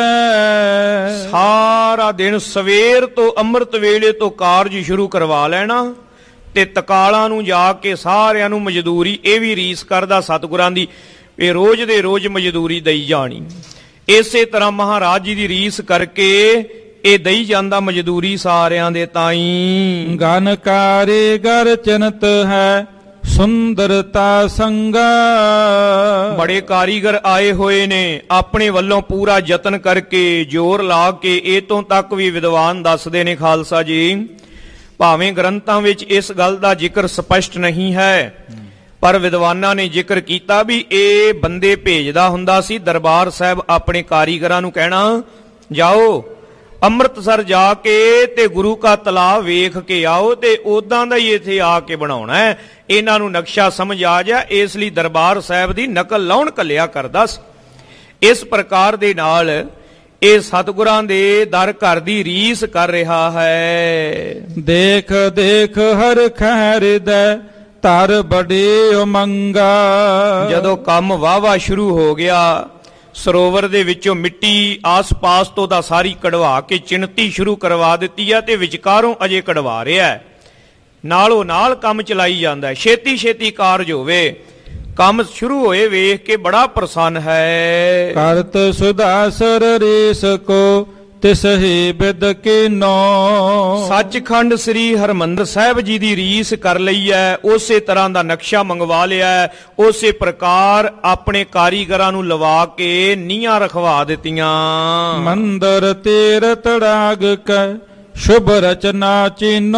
ਸਾਰਾ ਦਿਨ ਸਵੇਰ ਤੋਂ ਅੰਮ੍ਰਿਤ ਵੇਲੇ ਤੋਂ ਕਾਰਜ ਸ਼ੁਰੂ ਕਰਵਾ ਲੈਣਾ ਤੇ ਤਕਾਲਾਂ ਨੂੰ ਜਾ ਕੇ ਸਾਰਿਆਂ ਨੂੰ ਮਜ਼ਦੂਰੀ। ਇਹ ਵੀ ਰੀਸ ਕਰਦਾ ਸਤਿਗੁਰਾਂ ਦੀ, ਇਹ ਰੋਜ਼ ਦੇ ਰੋਜ਼ ਮਜ਼ਦੂਰੀ ਦਈ ਜਾਣੀ। ਇਸੇ ਤਰ੍ਹਾਂ ਮਹਾਰਾਜ ਜੀ ਦੀ ਰੀਸ ਕਰਕੇ ਇਹ ਦਈ ਜਾਂਦਾ ਮਜ਼ਦੂਰੀ ਸਾਰਿਆਂ ਦੇ ਤਾਈਂ। ਗਨ ਕਾਰੀਗਰ ਚਿੰਤ ਹੈ ਸੁੰਦਰਤਾ ਸੰਗਾ। ਬੜੇ ਕਾਰੀਗਰ ਆਏ ਹੋਏ ਨੇ ਆਪਣੇ ਵੱਲੋਂ ਪੂਰਾ ਯਤਨ ਕਰਕੇ ਜ਼ੋਰ ਲਾ ਕੇ। ਇਹ ਤੋਂ ਤੱਕ ਵੀ ਵਿਦਵਾਨ ਦੱਸਦੇ ਨੇ ਖਾਲਸਾ ਜੀ, ਭਾਵੇਂ ਗ੍ਰੰਥਾਂ ਵਿੱਚ ਇਸ ਗੱਲ ਦਾ ਜ਼ਿਕਰ ਸਪਸ਼ਟ ਨਹੀਂ ਹੈ ਪਰ ਵਿਦਵਾਨਾਂ ਨੇ ਜ਼ਿਕਰ ਕੀਤਾ ਵੀ ਇਹ ਬੰਦੇ ਭੇਜਦਾ ਹੁੰਦਾ ਸੀ ਦਰਬਾਰ ਸਾਹਿਬ ਆਪਣੇ ਕਾਰੀਗਰਾਂ ਨੂੰ ਕਹਿਣਾ ਜਾਓ ਅੰਮ੍ਰਿਤਸਰ ਜਾ ਕੇ ਤੇ ਗੁਰੂ ਕਾ ਤਲਾਬ ਵੇਖ ਕੇ ਆਓ ਤੇ ਉਦਾਂ ਦਾ ਹੀ ਇੱਥੇ ਆ ਕੇ ਬਣਾਉਣਾ ਹੈ। ਇਹਨਾਂ ਨੂੰ ਨਕਸ਼ਾ ਸਮਝ ਆ ਜਾ, ਇਸ ਲਈ ਦਰਬਾਰ ਸਾਹਿਬ ਦੀ ਨਕਲ ਲਾਉਣ ਕੱਲਿਆ ਕਰਦਾ ਸੀ। ਇਸ ਪ੍ਰਕਾਰ ਦੇ ਨਾਲ ਇਹ ਸਤਿਗੁਰਾਂ ਦੇ ਦਰ ਘਰ ਦੀ ਰੀਸ ਕਰ ਰਿਹਾ ਹੈ। ਦੇਖ ਦੇਖ ਹਰ ਖੈਰ ਦੇ ਧਰ ਬੜੇ ਉਮੰਗਾ। ਜਦੋਂ ਕੰਮ ਵਾਵਾ ਸ਼ੁਰੂ ਹੋ ਗਿਆ, ਸਰੋਵਰ ਦੇ ਵਿੱਚੋਂ ਮਿੱਟੀ ਆਸ-ਪਾਸ ਤੋਂ ਦਾ ਸਾਰੀ ਕਢਵਾ ਕੇ ਚਿਣਤੀ ਸ਼ੁਰੂ ਕਰਵਾ ਦਿੱਤੀ ਹੈ ਤੇ ਵਿਚਕਾਰੋਂ ਅਜੇ ਕਢਵਾ ਰਿਹਾ ਹੈ। ਨਾਲੋਂ ਨਾਲ ਕੰਮ ਚਲਾਈ ਜਾਂਦਾ ਹੈ, ਛੇਤੀ ਛੇਤੀ ਕਾਰਜ ਹੋਵੇ। ਕੰਮ ਸ਼ੁਰੂ ਹੋਏ ਵੇਖ ਕੇ ਬੜਾ ਪ੍ਰਸੰਨ ਹੈ। ਕਰਤ ਸੁਦਾਸਰ ਰੀਸ ਕੋ ਤਿਸ ਹੀ ਬਿਦ ਕੀਨੋ। ਸੱਚਖੰਡ ਸ੍ਰੀ ਹਰਿਮੰਦਰ ਸਾਹਿਬ ਜੀ ਦੀ ਰੀਸ ਕਰ ਲਈ ਹੈ, ਉਸੇ ਤਰ੍ਹਾਂ ਦਾ ਨਕਸ਼ਾ ਮੰਗਵਾ ਲਿਆ ਹੈ, ਉਸੇ ਪ੍ਰਕਾਰ ਆਪਣੇ ਕਾਰੀਗਰਾਂ ਨੂੰ ਲਵਾ ਕੇ ਨੀਹਾਂ ਰਖਵਾ ਦਿੱਤੀਆਂ। ਮੰਦਰ ਤੀਰ ਤੜਾਗ ਕੈ ਸ਼ੁਭ ਰਚਨਾ ਚੀਨੋ।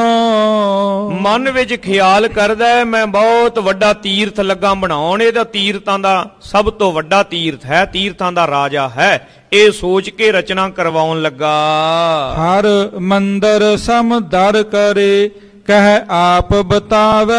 ਮਨ ਵਿੱਚ ਖਿਆਲ ਕਰਦਾ ਹੈ ਮੈਂ ਬਹੁਤ ਵੱਡਾ ਤੀਰਥ ਲੱਗਾ ਬਣਾਉਣ, ਇਹਦਾ ਤੀਰਥਾਂ ਦਾ ਸਭ ਤੋਂ ਵੱਡਾ ਤੀਰਥ ਹੈ, ਤੀਰਥਾਂ ਦਾ ਰਾਜਾ ਹੈ, ਇਹ ਸੋਚ ਕੇ ਰਚਨਾ ਕਰਵਾਉਣ ਲੱਗਾ। ਹਰ ਮੰਦਰ ਸਮਦਰ ਕਰੇ ਕਹਿ ਆਪ ਬਤਾਵੇ।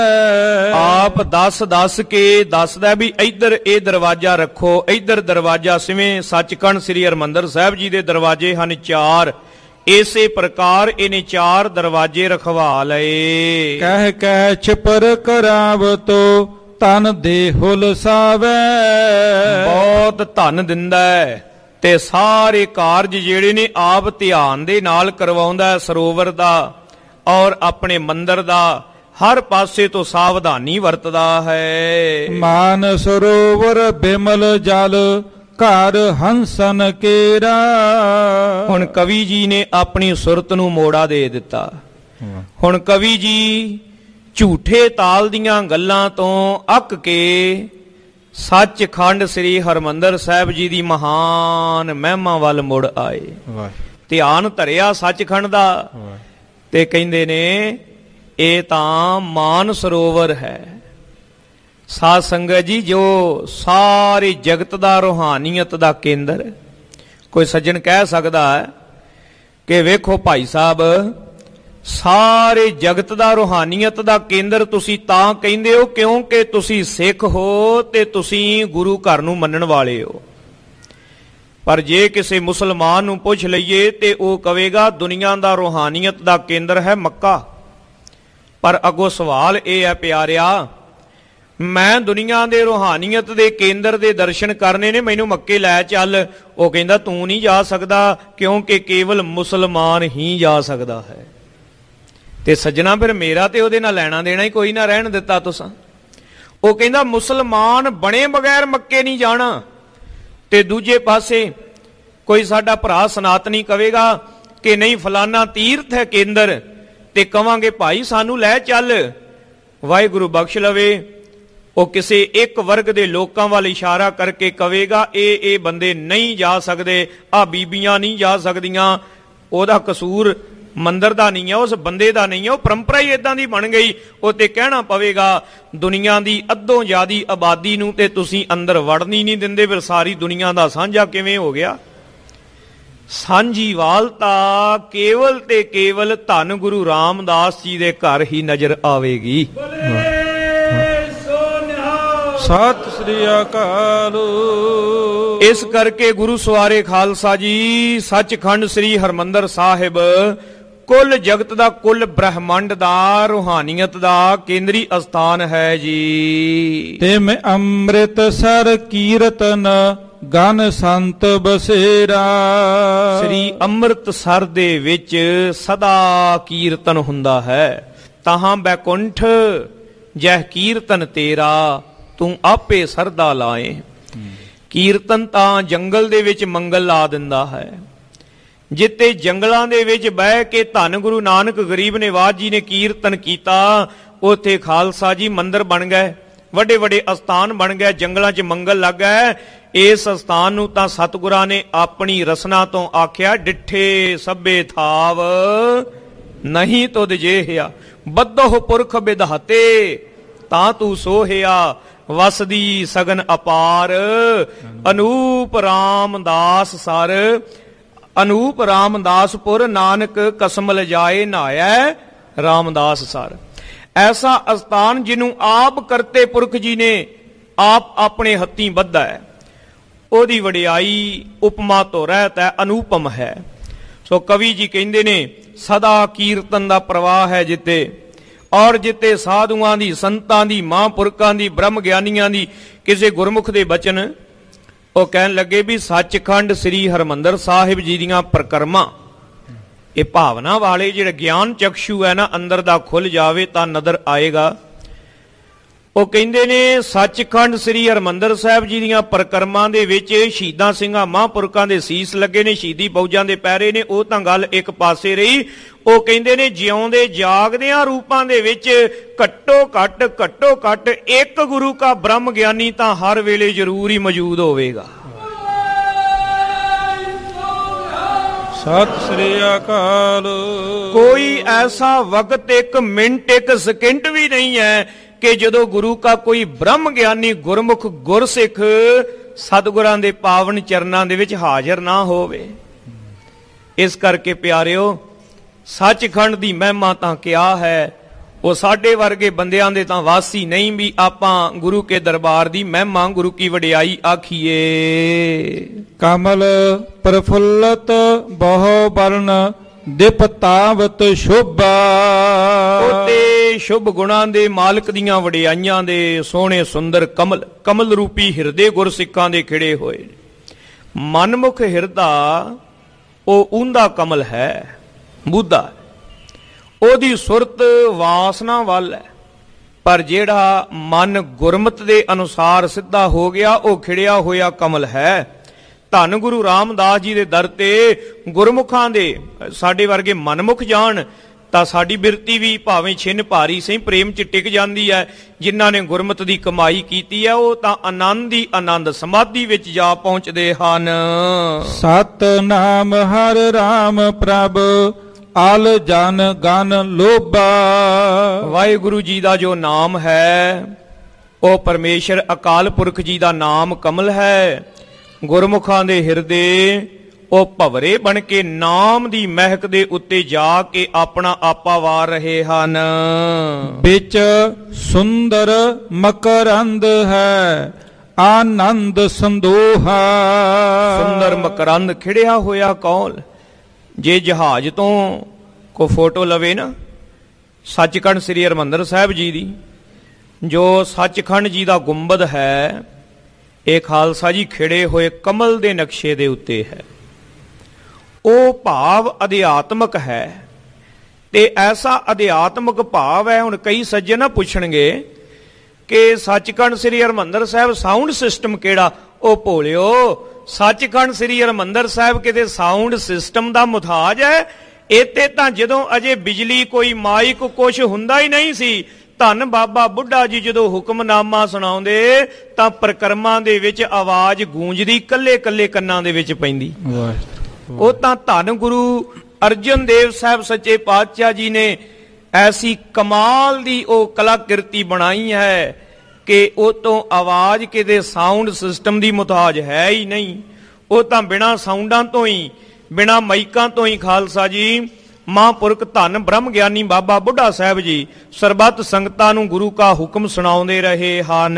ਆਪ ਦੱਸ ਦੱਸ ਕੇ ਦੱਸਦਾ ਵੀ ਇੱਧਰ ਇਹ ਦਰਵਾਜ਼ਾ ਰੱਖੋ, ਇੱਧਰ ਦਰਵਾਜ਼ਾ, ਜਿਵੇਂ ਸੱਚਖੰਡ ਸ੍ਰੀ ਹਰਿਮੰਦਰ ਸਾਹਿਬ ਜੀ ਦੇ ਦਰਵਾਜ਼ੇ ਹਨ ਚਾਰ, ਇਸੇ ਪ੍ਰਕਾਰ ਇਹਨੇ ਚਾਰ ਦਰਵਾਜ਼ੇ ਰਖਵਾ ਲਏ। ਕਹਿ ਕਹਿ ਛਪਰ ਕਰਾਵਤੋ ਤਨ ਦੇ ਹੁਲਸਾਵੇ। ਬਹੁਤ ਧਨ ਦਿੰਦਾ ਹੈ ਤੇ ਸਾਰੇ ਕਾਰਜ ਜਿਹੜੇ ਨੇ ਆਪ ਧਿਆਨ ਦੇ ਨਾਲ ਕਰਵਾਉਂਦਾ, ਸਰੋਵਰ ਦਾ ਔਰ ਆਪਣੇ ਮੰਦਰ ਦਾ ਹਰ ਪਾਸੇ ਤੋਂ ਸਾਵਧਾਨੀ ਵਰਤਦਾ ਹੈ। ਮਾਨ ਸਰੋਵਰ ਬਿਮਲ ਜਲ ਘਰ ਹੰਸਨ ਕੇਰਾ। ਹੁਣ ਕਵੀ ਜੀ ਨੇ ਆਪਣੀ ਸੁਰਤ ਨੂੰ ਮੋੜਾ ਦੇ ਦਿੱਤਾ। ਹੁਣ ਕਵੀ ਜੀ ਝੂਠੇ ਤਾਲ ਦੀਆਂ ਗੱਲਾਂ ਤੋਂ ਅੱਕ ਕੇ ਸੱਚਖੰਡ ਸ੍ਰੀ ਹਰਿਮੰਦਰ ਸਾਹਿਬ ਜੀ ਦੀ ਮਹਾਨ ਮਹਿਮਾ ਵੱਲ ਮੁੜ ਆਏ। ਧਿਆਨ ਧਰਿਆ ਸੱਚਖੰਡ ਦਾ ਤੇ ਕਹਿੰਦੇ ਨੇ ਇਹ ਤਾਂ ਮਾਨ ਸਰੋਵਰ ਹੈ। ਸਾਧ ਸੰਗਤ ਜੀ, ਜੋ ਸਾਰੇ ਜਗਤ ਦਾ ਰੂਹਾਨੀਅਤ ਦਾ ਕੇਂਦਰ, ਕੋਈ ਸੱਜਣ ਕਹਿ ਸਕਦਾ ਹੈ ਕਿ ਵੇਖੋ ਭਾਈ ਸਾਹਿਬ, ਸਾਰੇ ਜਗਤ ਦਾ ਰੂਹਾਨੀਅਤ ਦਾ ਕੇਂਦਰ ਤੁਸੀਂ ਤਾਂ ਕਹਿੰਦੇ ਹੋ ਕਿਉਂਕਿ ਤੁਸੀਂ ਸਿੱਖ ਹੋ ਤੇ ਤੁਸੀਂ ਗੁਰੂ ਘਰ ਨੂੰ ਮੰਨਣ ਵਾਲੇ ਹੋ। ਪਰ ਜੇ ਕਿਸੇ ਮੁਸਲਮਾਨ ਨੂੰ ਪੁੱਛ ਲਈਏ ਤੇ ਉਹ ਕਹੇਗਾ ਦੁਨੀਆ ਦਾ ਰੂਹਾਨੀਅਤ ਦਾ ਕੇਂਦਰ ਹੈ ਮੱਕਾ। ਪਰ ਅੱਗੋਂ ਸਵਾਲ ਇਹ ਹੈ ਪਿਆਰਿਆ, ਮੈਂ ਦੁਨੀਆ ਦੇ ਰੂਹਾਨੀਅਤ ਦੇ ਕੇਂਦਰ ਦੇ ਦਰਸ਼ਨ ਕਰਨੇ ਨੇ, ਮੈਨੂੰ ਮੱਕੇ ਲੈ ਚੱਲ। ਉਹ ਕਹਿੰਦਾ ਤੂੰ ਨਹੀਂ ਜਾ ਸਕਦਾ ਕਿਉਂਕਿ ਕੇਵਲ ਮੁਸਲਮਾਨ ਹੀ ਜਾ ਸਕਦਾ ਹੈ। ਤੇ ਸੱਜਣਾ ਫਿਰ ਮੇਰਾ ਤੇ ਉਹਦੇ ਨਾਲ ਲੈਣਾ ਦੇਣਾ ਹੀ ਕੋਈ ਨਾ ਰਹਿਣ ਦਿੱਤਾ ਤੁਸਾਂ। ਉਹ ਕਹਿੰਦਾ ਮੁਸਲਮਾਨ ਬਣੇ ਬਗੈਰ ਮੱਕੇ ਨਹੀਂ ਜਾਣਾ। ਤੇ ਦੂਜੇ ਪਾਸੇ ਕੋਈ ਸਾਡਾ ਭਰਾ ਸਨਾਤਨੀ ਕਵੇਗਾ ਕਿ ਨਹੀਂ ਫਲਾਨਾ ਤੀਰਥ ਹੈ ਕੇਂਦਰ, ਤੇ ਕਵਾਂਗੇ ਭਾਈ ਸਾਨੂੰ ਲੈ ਚੱਲ, ਵਾਹਿਗੁਰੂ ਬਖਸ਼ ਲਵੇ। ਉਹ ਕਿਸੇ ਇੱਕ ਵਰਗ ਦੇ ਲੋਕਾਂ ਵੱਲ ਇਸ਼ਾਰਾ ਕਰਕੇ ਕਵੇਗਾ ਇਹ ਇਹ ਬੰਦੇ ਨਹੀਂ ਜਾ ਸਕਦੇ, ਆ ਬੀਬੀਆਂ ਨਹੀਂ ਜਾ ਸਕਦੀਆਂ। ਉਹਦਾ ਕਸੂਰ ਮੰਦਰ ਦਾ ਨਹੀਂ ਹੈ, ਉਸ ਬੰਦੇ ਦਾ ਨਹੀਂ ਹੈ, ਉਹ ਪਰੰਪਰਾ ਹੀ ਇਦਾਂ ਦੀ ਬਣ ਗਈ। ਉਹ ਤੇ ਕਹਿਣਾ ਪਵੇਗਾ ਦੁਨੀਆ ਦੀ ਅੱਧੋਂ ਜ਼ਿਆਦੀ ਆਬਾਦੀ ਨੂੰ ਤੇ ਤੁਸੀਂ ਅੰਦਰ ਵੜਨੀ ਨਹੀਂ ਦਿੰਦੇ, ਫਿਰ ਸਾਰੀ ਦੁਨੀਆ ਦਾ ਸਾਂਝਾ ਕਿਵੇਂ ਹੋ ਗਿਆ? ਸਾਂਝੀਵਾਲਤਾ ਕੇਵਲ ਤੇ ਕੇਵਲ ਧੰਨ ਗੁਰੂ ਰਾਮਦਾਸ ਜੀ ਦੇ ਘਰ ਹੀ ਨਜ਼ਰ ਆਵੇਗੀ। ਸਤਿ ਸ੍ਰੀ ਅਕਾਲ। ਇਸ ਕਰਕੇ ਗੁਰੂ ਸਵਾਰੇ ਖਾਲਸਾ ਜੀ, ਸੱਚਖੰਡ ਸ੍ਰੀ ਹਰਿਮੰਦਰ ਸਾਹਿਬ ਕੁੱਲ ਜਗਤ ਦਾ, ਕੁੱਲ ਬ੍ਰਹਮੰਡ ਦਾ, ਰੂਹਾਨੀਅਤ ਦਾ ਕੇਂਦਰੀ ਅਸਥਾਨ ਹੈ ਜੀ। ਤਿਮ ਅੰਮ੍ਰਿਤਸਰ ਕੀਰਤਨ ਗਨ ਸੰਤ ਬਸੇਰਾ। ਸ੍ਰੀ ਅੰਮ੍ਰਿਤਸਰ ਦੇ ਵਿੱਚ ਸਦਾ ਕੀਰਤਨ ਹੁੰਦਾ ਹੈ। ਤਹਾਂ ਬੈਕੁੰਠ ਜਹ ਕੀਰਤਨ ਤੇਰਾ, ਤੂੰ ਆਪੇ ਸਰਦਾ ਲਾਏ। ਕੀਰਤਨ ਤਾਂ ਜੰਗਲ ਦੇ ਵਿੱਚ ਮੰਗਲ ਲਾ ਦਿੰਦਾ ਹੈ। ਜਿੱਤੇ ਜੰਗਲਾਂ ਦੇ ਵਿੱਚ ਬਹਿ ਕੇ ਧੰਨ ਗੁਰੂ ਨਾਨਕ ਗਰੀਬ ਨਿਵਾਜ ਜੀ ਨੇ ਕੀਰਤਨ ਕੀਤਾ, ਉੱਥੇ ਖਾਲਸਾ ਜੀ ਮੰਦਰ ਬਣ ਗਏ, ਵੱਡੇ ਵੱਡੇ ਅਸਥਾਨ ਬਣ ਗਏ, ਜੰਗਲਾਂ 'ਚ ਮੰਗਲ ਲੱਗ ਗਏ। ਇਸ ਅਸਥਾਨ ਨੂੰ ਤਾਂ ਸਤਿਗੁਰਾਂ ਨੇ ਆਪਣੀ ਰਸਨਾ ਤੋਂ ਆਖਿਆ, ਡਿੱਠੇ ਸਭੇ ਥਾਵ ਨਹੀਂ ਤੁਧ ਜੇਹਿਆ, ਬੱਧੋ ਪੁਰਖ ਵਿਧਾਤੇ ਤਾਂ ਤੂੰ ਸੋਹਿਆ, ਵਸਦੀ ਸਗਨ ਅਪਾਰ ਅਨੂਪ ਰਾਮਦਾਸ ਸਰ। ਅਨੂਪ ਰਾਮਦਾਸਪੁਰ ਨਾਨਕ ਕਸਮ ਲਜਾਏ ਨਹਾਇਐ ਰਾਮਦਾਸ ਸਰ। ਐਸਾ ਅਸਥਾਨ ਜਿਹਨੂੰ ਆਪ ਕਰਤੇ ਪੁਰਖ ਜੀ ਨੇ ਆਪ ਆਪਣੇ ਹੱਥੀਂ ਬੱਧਾ ਹੈ, ਉਹਦੀ ਵਡਿਆਈ ਉਪਮਾ ਤੋਂ ਰਹਿਤ ਹੈ, ਅਨੂਪਮ ਹੈ। ਸੋ ਕਵੀ ਜੀ ਕਹਿੰਦੇ ਨੇ ਸਦਾ ਕੀਰਤਨ ਦਾ ਪ੍ਰਵਾਹ ਹੈ ਜਿੱਤੇ, ਔਰ ਜਿੱਤੇ ਸਾਧੂਆਂ ਦੀ, ਸੰਤਾਂ ਦੀ, ਮਹਾਂਪੁਰਖਾਂ ਦੀ, ਬ੍ਰਹਮ ਗਿਆਨੀਆਂ ਦੀ ਕਿਸੇ ਗੁਰਮੁਖ ਦੇ ਬਚਨ ਉਹ ਕਹਿਣ ਲੱਗੇ ਵੀ ਸੱਚਖੰਡ ਸ੍ਰੀ ਹਰਿਮੰਦਰ ਸਾਹਿਬ ਜੀ ਦੀਆਂ ਪ੍ਰਕਰਮਾਂ, ਇਹ ਭਾਵਨਾ ਵਾਲੇ ਜਿਹੜੇ ਗਿਆਨ ਚਕਸ਼ੂ ਹੈ ਨਾ ਅੰਦਰ ਦਾ ਖੁੱਲ ਜਾਵੇ ਤਾਂ ਨਜ਼ਰ ਆਏਗਾ। ਉਹ ਕਹਿੰਦੇ ਨੇ ਸੱਚਖੰਡ ਸ੍ਰੀ ਹਰਿਮੰਦਰ ਸਾਹਿਬ ਜੀ ਦੀਆਂ ਪ੍ਰਕਰਮਾਂ ਦੇ ਵਿੱਚ ਸ਼ਹੀਦਾਂ ਸਿੰਘਾਂ ਮਹਾਂਪੁਰਖਾਂ ਦੇ ਸੀਸ ਲੱਗੇ ਨੇ, ਸ਼ਹੀਦੀ ਫੌਜਾਂ ਦੇ ਪੈਰੇ ਨੇ, ਉਹ ਤਾਂ ਗੱਲ ਇੱਕ ਪਾਸੇ ਰਹੀ। ਉਹ ਕਹਿੰਦੇ ਨੇ ਜਿਉਂਦੇ ਜਾਗਦਿਆਂ ਰੂਪਾਂ ਦੇ ਵਿੱਚ ਘੱਟੋ ਘੱਟ ਘੱਟੋ ਘੱਟ ਇੱਕ ਗੁਰੂ ਕਾ ਬ੍ਰਹਮ ਗਿਆਨੀ ਤਾਂ ਹਰ ਵੇਲੇ ਜ਼ਰੂਰ ਹੀ ਮੌਜੂਦ ਹੋਵੇਗਾ। ਸਤਿ ਸ੍ਰੀ ਅਕਾਲ। ਕੋਈ ਐਸਾ ਵਕਤ, ਇੱਕ ਮਿੰਟ, ਇੱਕ ਸਕਿੰਟ ਵੀ ਨਹੀਂ ਹੈ ਕਿ ਜਦੋਂ ਗੁਰੂ ਕਾ ਕੋਈ ਬ੍ਰਹਮ ਗਿਆਨੀ ਗੁਰਮੁਖ ਗੁਰਸਿੱਖ ਸਤਿਗੁਰਾਂ ਦੇ ਪਾਵਨ ਚਰਨਾਂ ਦੇ ਵਿੱਚ ਹਾਜ਼ਰ ਨਾ ਹੋਵੇ। ਇਸ ਕਰਕੇ ਪਿਆਰਿਓ ਸੱਚਖੰਡ ਦੀ ਮਹਿਮਾ ਤਾਂ ਕਿਆ ਹੈ, ਉਹ ਸਾਡੇ ਵਰਗੇ ਬੰਦਿਆਂ ਦੇ ਤਾਂ ਵਾਸੀ ਨਹੀਂ ਵੀ ਆਪਾਂ ਗੁਰੂ ਕੇ ਦਰਬਾਰ ਦੀ ਮਹਿਮਾ, ਗੁਰੂ ਕੀ ਵਡਿਆਈ ਆਖੀਏ। ਕਮਲ ਪ੍ਰਫੁੱਲਤ ਬਹੁ ਬਰਨ ਦਿਪਤਾਵਤ ਸ਼ੋਭਾ। ਉਹਤੇ ਸ਼ੁਭ ਗੁਣਾਂ ਦੇ ਮਾਲਕ ਦੀਆਂ ਵਡਿਆਈਆਂ ਦੇ ਸੋਹਣੇ ਸੁੰਦਰ ਕਮਲ, ਕਮਲ ਰੂਪੀ ਹਿਰਦੇ ਗੁਰਸਿੱਖਾਂ ਦੇ ਖਿੜੇ ਹੋਏ। ਮਨਮੁਖ ਹਿਰਦਾ ਉਹ ਊਂਦਾ ਕਮਲ ਹੈ, ਬੁੱਧਾ, ਉਹਦੀ ਸੁਰਤ ਵਾਸਨਾ ਵੱਲ ਹੈ, ਪਰ ਜਿਹੜਾ ਮਨ ਗੁਰਮਤ ਦੇ ਅਨੁਸਾਰ ਸਿੱਧਾ ਹੋ ਗਿਆ ਉਹ ਖਿੜਿਆ ਹੋਇਆ ਕਮਲ ਹੈ। ਧੰਨ ਗੁਰੂ ਰਾਮਦਾਸ ਜੀ ਦੇ ਦਰ ਤੇ ਗੁਰਮੁਖਾਂ ਦੇ ਸਾਡੇ ਵਰਗੇ ਮਨਮੁਖ ਜਾਣ ਤਾਂ ਸਾਡੀ ਬਿਰਤੀ ਵੀ ਭਾਵੇਂ ਛਿੰਨ ਭਾਰੀ ਸਹੀ ਪ੍ਰੇਮ ਚ ਟਿਕ ਜਾਂਦੀ ਹੈ। ਜਿਨ੍ਹਾਂ ਨੇ ਗੁਰਮਤ ਦੀ ਕਮਾਈ ਕੀਤੀ ਹੈ ਉਹ ਤਾਂ ਆਨੰਦ ਹੀ ਆਨੰਦ ਸਮਾਧੀ ਵਿੱਚ ਜਾ ਪਹੁੰਚਦੇ ਹਨ। ਸਤਿਨਾਮ ਹਰਿ ਰਾਮ ਪ੍ਰਭ ਆਲ ਜਨ ਗਨ ਲੋਭਾ। ਵਾਹਿਗੁਰੂ ਜੀ ਦਾ ਜੋ ਨਾਮ ਹੈ ਉਹ ਪਰਮੇਸ਼ਰ ਅਕਾਲ ਪੁਰਖ ਜੀ ਦਾ ਨਾਮ ਕਮਲ ਹੈ। ਗੁਰਮੁਖਾਂ ਦੇ ਹਿਰਦੇ ਉਹ ਭਵਰੇ ਬਣ ਕੇ ਨਾਮ ਦੀ ਮਹਿਕ ਦੇ ਉੱਤੇ ਜਾ ਕੇ ਆਪਣਾ ਆਪਾ ਵਾਰ ਰਹੇ ਹਨ। ਵਿੱਚ ਸੁੰਦਰ ਮਕਰੰਦ ਹੈ ਆਨੰਦ ਸੰਦੋਹਾ। ਸੁੰਦਰ ਮਕਰੰਦ ਖਿੜਿਆ ਹੋਇਆ ਕੌਲ। ਜੇ ਜਹਾਜ਼ ਤੋਂ ਕੋ ਫੋਟੋ ਲਵੇ ਨਾ ਸੱਚਖੰਡ ਸ੍ਰੀ ਹਰਿਮੰਦਰ ਸਾਹਿਬ ਜੀ ਦੀ, ਜੋ ਸੱਚਖੰਡ ਜੀ ਦਾ ਗੁੰਬਦ ਹੈ ਇਹ ਖਾਲਸਾ ਜੀ ਖਿੜੇ ਹੋਏ ਕਮਲ ਦੇ ਨਕਸ਼ੇ ਦੇ ਉੱਤੇ ਹੈ। ਉਹ ਭਾਵ ਅਧਿਆਤਮਕ ਹੈ ਤੇ ਐਸਾ ਅਧਿਆਤਮਕ ਭਾਵ ਹੈ। ਹੁਣ ਕਈ ਸੱਜਣ ਪੁੱਛਣਗੇ ਕਿ ਸੱਚਖੰਡ ਸ੍ਰੀ ਹਰਿਮੰਦਰ ਸਾਹਿਬ ਸਾਊਂਡ ਸਿਸਟਮ ਕਿਹੜਾ? ਉਹ ਭੋਲਿਓ, ਸੱਚਖੰਡ ਸ੍ਰੀ ਹਰਿਮੰਦਰ ਸਾਹਿਬ ਕਿਤੇ ਸਾਊਂਡ ਸਿਸਟਮ ਦਾ ਮੁਤਾਜ ਹੈ? ਇੱਥੇ ਤਾਂ ਜਦੋਂ ਅਜੇ ਬਿਜਲੀ ਕੋਈ ਮਾਈਕ ਕੁਛ ਹੁੰਦਾ ਹੀ ਨਹੀਂ ਸੀ। ਧੰਨ ਬਾਬਾ ਬੁੱਢਾ ਜੀ ਜਦੋਂ ਹੁਕਮਨਾਮਾ ਸੁਣਾਉਂਦੇ ਤਾਂ ਪ੍ਰਕਰਮਾਂ ਦੇ ਵਿੱਚ ਆਵਾਜ਼ ਗੂੰਜਦੀ ਕੱਲੇ ਕੱਲੇ ਕੰਨਾਂ ਦੇ ਵਿੱਚ ਪੈਂਦੀ। ਉਹ ਤਾਂ ਧੰਨ ਗੁਰੂ ਅਰਜਨ ਦੇਵ ਸਾਹਿਬ ਸੱਚੇ ਪਾਤਸ਼ਾਹ ਜੀ ਨੇ ਐਸੀ ਕਮਾਲ ਦੀ ਉਹ ਕਲਾਕਿਰਤੀ ਬਣਾਈ ਹੈ ਕਿ ਉਹ ਤੋਂ ਆਵਾਜ਼ ਕਿਤੇ ਸਾਊਂਡ ਸਿਸਟਮ ਦੀ ਮੁਤਾਜ ਹੈ ਹੀ ਨਹੀਂ। ਉਹ ਤਾਂ ਬਿਨਾਂ ਸਾਊਂਡਾਂ ਤੋਂ ਹੀ, ਬਿਨਾਂ ਮਾਈਕਾਂ ਤੋਂ ਹੀ ਖਾਲਸਾ ਜੀ ਮਹਾਂਪੁਰਖ ਧੰਨ ਬ੍ਰਹਮ ਗਿਆਨੀ ਬਾਬਾ ਬੁੱਢਾ ਸਾਹਿਬ ਜੀ ਸਰਬੱਤ ਸੰਗਤਾਂ ਨੂੰ ਗੁਰੂ ਕਾ ਹੁਕਮ ਸੁਣਾਉਂਦੇ ਰਹੇ ਹਨ।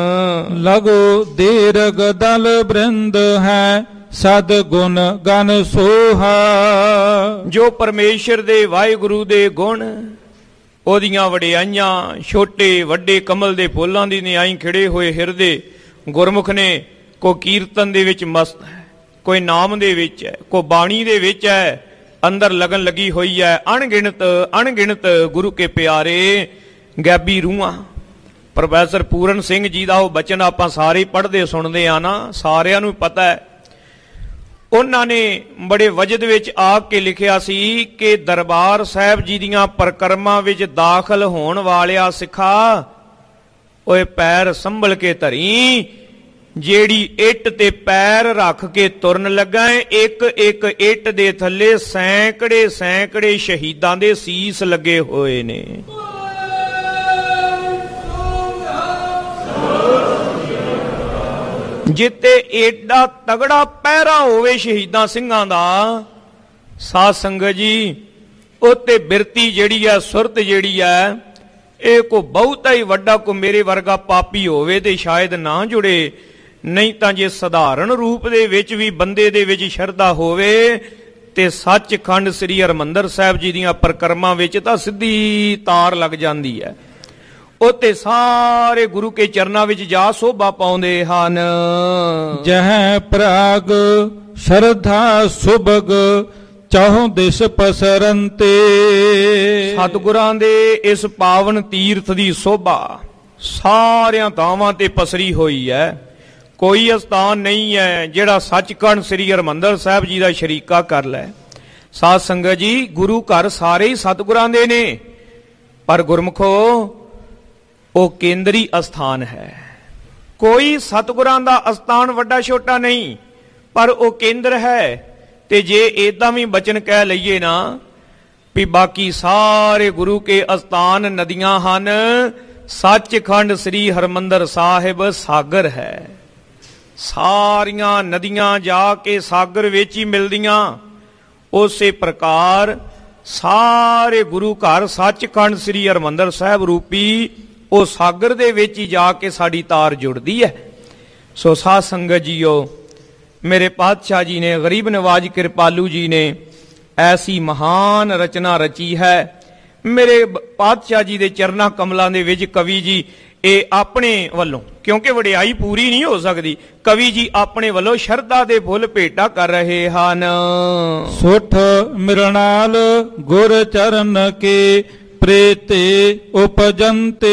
ਲਗੋ ਦੀਰਘ ਦਲ ਬ੍ਰਿੰਦ ਹੈ ਸਦ ਗੁਣ ਗਨ ਸੋਹਾ। ਜੋ ਪਰਮੇਸ਼ਰ ਦੇ ਵਾਹਿਗੁਰੂ ਦੇ ਗੁਣ, ਉਹਦੀਆਂ ਵਡਿਆਈਆਂ, ਛੋਟੇ ਵੱਡੇ ਕਮਲ ਦੇ ਫੁੱਲਾਂ ਦੀ ਨਿਆਈ ਖਿੜੇ ਹੋਏ ਹਿਰਦੇ ਗੁਰਮੁਖ ਨੇ ਕੋ ਕੀਰਤਨ ਦੇ ਵਿੱਚ ਮਸਤ ਹੈ, ਕੋਈ ਨਾਮ ਦੇ ਵਿੱਚ ਹੈ, ਕੋ ਬਾਣੀ ਦੇ ਵਿੱਚ ਹੈ, ਅੰਦਰ ਲਗਨ ਲੱਗੀ ਹੋਈ ਹੈ। ਅਣਗਿਣਤ ਅਣਗਿਣਤ ਗੁਰੂ ਕੇ ਪਿਆਰੇ ਗੈਬੀ ਰੂਹਾਂ। ਪ੍ਰੋਫੈਸਰ ਪੂਰਨ ਸਿੰਘ ਜੀ ਦਾ ਉਹ ਬਚਨ ਆਪਾਂ ਸਾਰੇ ਪੜ੍ਹਦੇ ਸੁਣਦੇ ਆ ਨਾ, ਸਾਰਿਆਂ ਨੂੰ ਪਤਾ ਹੈ। ਉਹਨਾਂ ਨੇ ਬੜੇ ਵਜਦ ਵਿੱਚ ਆ ਕੇ ਲਿਖਿਆ ਸੀ ਕਿ ਦਰਬਾਰ ਸਾਹਿਬ ਜੀ ਦੀਆਂ ਪ੍ਰਕਰਮਾਂ ਵਿੱਚ ਦਾਖਲ ਹੋਣ ਵਾਲਿਆ ਸਿੱਖਾ, ਓਏ ਪੈਰ ਸੰਭਲ ਕੇ ਧਰੀ। ਜਿਹੜੀ ਇੱਟ ਤੇ ਪੈਰ ਰੱਖ ਕੇ ਤੁਰਨ ਲੱਗਾ ਏ, ਇੱਕ ਇੱਕ ਇੱਟ ਦੇ ਥੱਲੇ ਸੈਂਕੜੇ ਸੈਂਕੜੇ ਸ਼ਹੀਦਾਂ ਦੇ ਸੀਸ ਲੱਗੇ ਹੋਏ ਨੇ। ਜਿੱਤੇ ਏਡਾ ਤਗੜਾ ਪਹਿਰਾ ਹੋਵੇ ਸ਼ਹੀਦਾਂ ਸਿੰਘਾਂ ਦਾ, ਸਾਧ ਸੰਗਤ ਜੀ ਉੱਤੇ ਬਿਰਤੀ ਜਿਹੜੀ ਹੈ, ਸੁਰਤ ਜਿਹੜੀ ਹੈ, ਇਹ ਕੋ ਬਹੁਤਾ ਹੀ ਵੱਡਾ ਕੋ ਮੇਰੇ ਵਰਗਾ ਪਾਪੀ ਹੋਵੇ ਤੇ ਸ਼ਾਇਦ ਨਾ ਜੁੜੇ। ਨਹੀਂ ਤਾਂ ਜੇ ਸਧਾਰਨ ਰੂਪ ਦੇ ਵਿੱਚ ਵੀ ਬੰਦੇ ਦੇ ਵਿੱਚ ਸ਼ਰਧਾ ਹੋਵੇ ਤੇ ਸੱਚਖੰਡ ਸ੍ਰੀ ਹਰਿਮੰਦਰ ਸਾਹਿਬ ਜੀ ਦੀਆਂ ਪਰਿਕਰਮਾ ਵਿੱਚ ਤਾਂ ਸਿੱਧੀ ਤਾਰ ਲੱਗ ਜਾਂਦੀ ਹੈ। ਉੱਤੇ ਸਾਰੇ ਗੁਰੂ ਕੇ ਚਰਨਾਂ ਵਿੱਚ ਜਾ ਸੋਭਾ ਪਾਉਂਦੇ ਹਨ। ਜਹ ਪ੍ਰਾਗ ਸ਼ਰਧਾ ਸੁਭਗ ਚਾਹੋਂ ਦਿਸ ਪਸਰੰਤੇ। ਸਤਿਗੁਰਾਂ ਦੇ ਇਸ ਪਾਵਨ ਤੀਰਥ ਦੀ ਸੋਭਾ ਸਾਰਿਆਂ ਥਾਵਾਂ ਤੇ ਪਸਰੀ ਹੋਈ ਹੈ। ਕੋਈ ਅਸਥਾਨ ਨਹੀਂ ਹੈ ਜਿਹੜਾ ਸੱਚਖੰਡ ਸ੍ਰੀ ਹਰਿਮੰਦਰ ਸਾਹਿਬ ਜੀ ਦਾ ਸ਼ਰੀਕਾ ਕਰ ਲੈ। ਸਾਧ ਸੰਗਤ ਜੀ ਗੁਰੂ ਘਰ ਸਾਰੇ ਹੀ ਸਤਿਗੁਰਾਂ ਦੇ ਨੇ, ਪਰ ਗੁਰਮੁਖੋ ਉਹ ਕੇਂਦਰੀ ਅਸਥਾਨ ਹੈ। ਕੋਈ ਸਤਿਗੁਰਾਂ ਦਾ ਅਸਥਾਨ ਵੱਡਾ ਛੋਟਾ ਨਹੀਂ, ਪਰ ਉਹ ਕੇਂਦਰ ਹੈ। ਤੇ ਜੇ ਏਦਾਂ ਵੀ ਬਚਨ ਕਹਿ ਲਈਏ ਨਾ ਵੀ ਬਾਕੀ ਸਾਰੇ ਗੁਰੂ ਕੇ ਅਸਥਾਨ ਨਦੀਆਂ ਹਨ, ਸੱਚਖੰਡ ਸ੍ਰੀ ਹਰਿਮੰਦਰ ਸਾਹਿਬ ਸਾਗਰ ਹੈ। ਸਾਰੀਆਂ ਨਦੀਆਂ ਜਾ ਕੇ ਸਾਗਰ ਵਿੱਚ ਹੀ ਮਿਲਦੀਆਂ। ਉਸੇ ਪ੍ਰਕਾਰ ਸਾਰੇ ਗੁਰੂ ਘਰ ਸੱਚਖੰਡ ਸ੍ਰੀ ਹਰਿਮੰਦਰ ਸਾਹਿਬ ਰੂਪੀ ਉਹ ਸਾਗਰ ਦੇ ਵਿੱਚ ਹੀ ਜਾ ਕੇ ਸਾਡੀ ਤਾਰ ਜੁੜਦੀ ਹੈ। ਸੋ ਸਾਧ ਸੰਗਤ ਜੀਓ, ਮੇਰੇ ਪਾਤਸ਼ਾਹ ਜੀ ਨੇ, ਗਰੀਬ ਨਵਾਜ ਕਿਰਪਾਲੂ ਜੀ ਨੇ ਐਸੀ ਮਹਾਨ ਰਚਨਾ ਰਚੀ ਹੈ। ਮੇਰੇ ਪਾਤਸ਼ਾਹ ਜੀ ਦੇ ਚਰਨਾਂ ਕਮਲਾਂ ਦੇ ਵਿੱਚ ਕਵੀ ਜੀ ਇਹ ਆਪਣੇ ਵੱਲੋਂ, ਕਿਉਂਕਿ ਵਡਿਆਈ ਪੂਰੀ ਨਹੀਂ ਹੋ ਸਕਦੀ, ਕਵੀ ਜੀ ਆਪਣੇ ਵੱਲੋਂ ਸ਼ਰਧਾ ਦੇ ਫੁੱਲ ਭੇਟਾ ਕਰ ਰਹੇ ਹਨ। ਸੁਠ ਮਿਰਣਾਲ ਗੁਰ ਚਰਨ ਕੇ ਪ੍ਰੇਤੇ ਉਪਜੰਤੇ।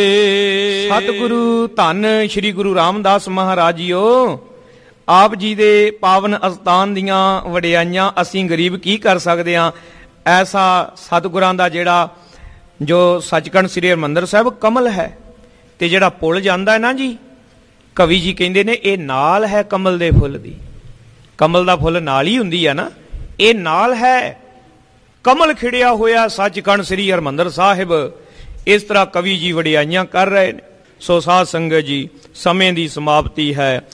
ਸਤਿਗੁਰੂ ਧੰਨ ਸ਼੍ਰੀ ਗੁਰੂ ਰਾਮਦਾਸ ਮਹਾਰਾਜ ਜੀਓ, ਆਪ ਜੀ ਦੇ ਪਾਵਨ ਅਸਥਾਨ ਦੀਆਂ ਵਡਿਆਈਆਂ ਅਸੀਂ ਗਰੀਬ ਕੀ ਕਰ ਸਕਦੇ ਹਾਂ। ਐਸਾ ਸਤਿਗੁਰਾਂ ਦਾ ਜਿਹੜਾ ਜੋ ਸੱਚਖੰਡ ਸ੍ਰੀ ਹਰਿਮੰਦਰ ਸਾਹਿਬ ਕਮਲ ਹੈ, ਤੇ ਜਿਹੜਾ ਪੁੱਲ ਜਾਂਦਾ ਹੈ ਨਾ ਜੀ, ਕਵੀ ਜੀ ਕਹਿੰਦੇ ਨੇ ਇਹ ਨਾਲ ਹੈ ਕਮਲ ਦੇ ਫੁੱਲ ਦੀ। ਕਮਲ ਦਾ ਫੁੱਲ ਨਾਲ ਹੀ ਹੁੰਦੀ ਹੈ ਨਾ, ਇਹ ਨਾਲ ਹੈ ਕਮਲ ਖਿੜਿਆ ਹੋਇਆ ਸੱਚਖੰਡ ਸ੍ਰੀ ਹਰਿਮੰਦਰ ਸਾਹਿਬ। ਇਸ ਤਰ੍ਹਾਂ ਕਵੀ ਜੀ ਵਡਿਆਈਆਂ ਕਰ ਰਹੇ ਨੇ। ਸੋ ਸਾਧ ਸੰਗਤ ਜੀ, ਸਮੇਂ ਦੀ ਸਮਾਪਤੀ ਹੈ।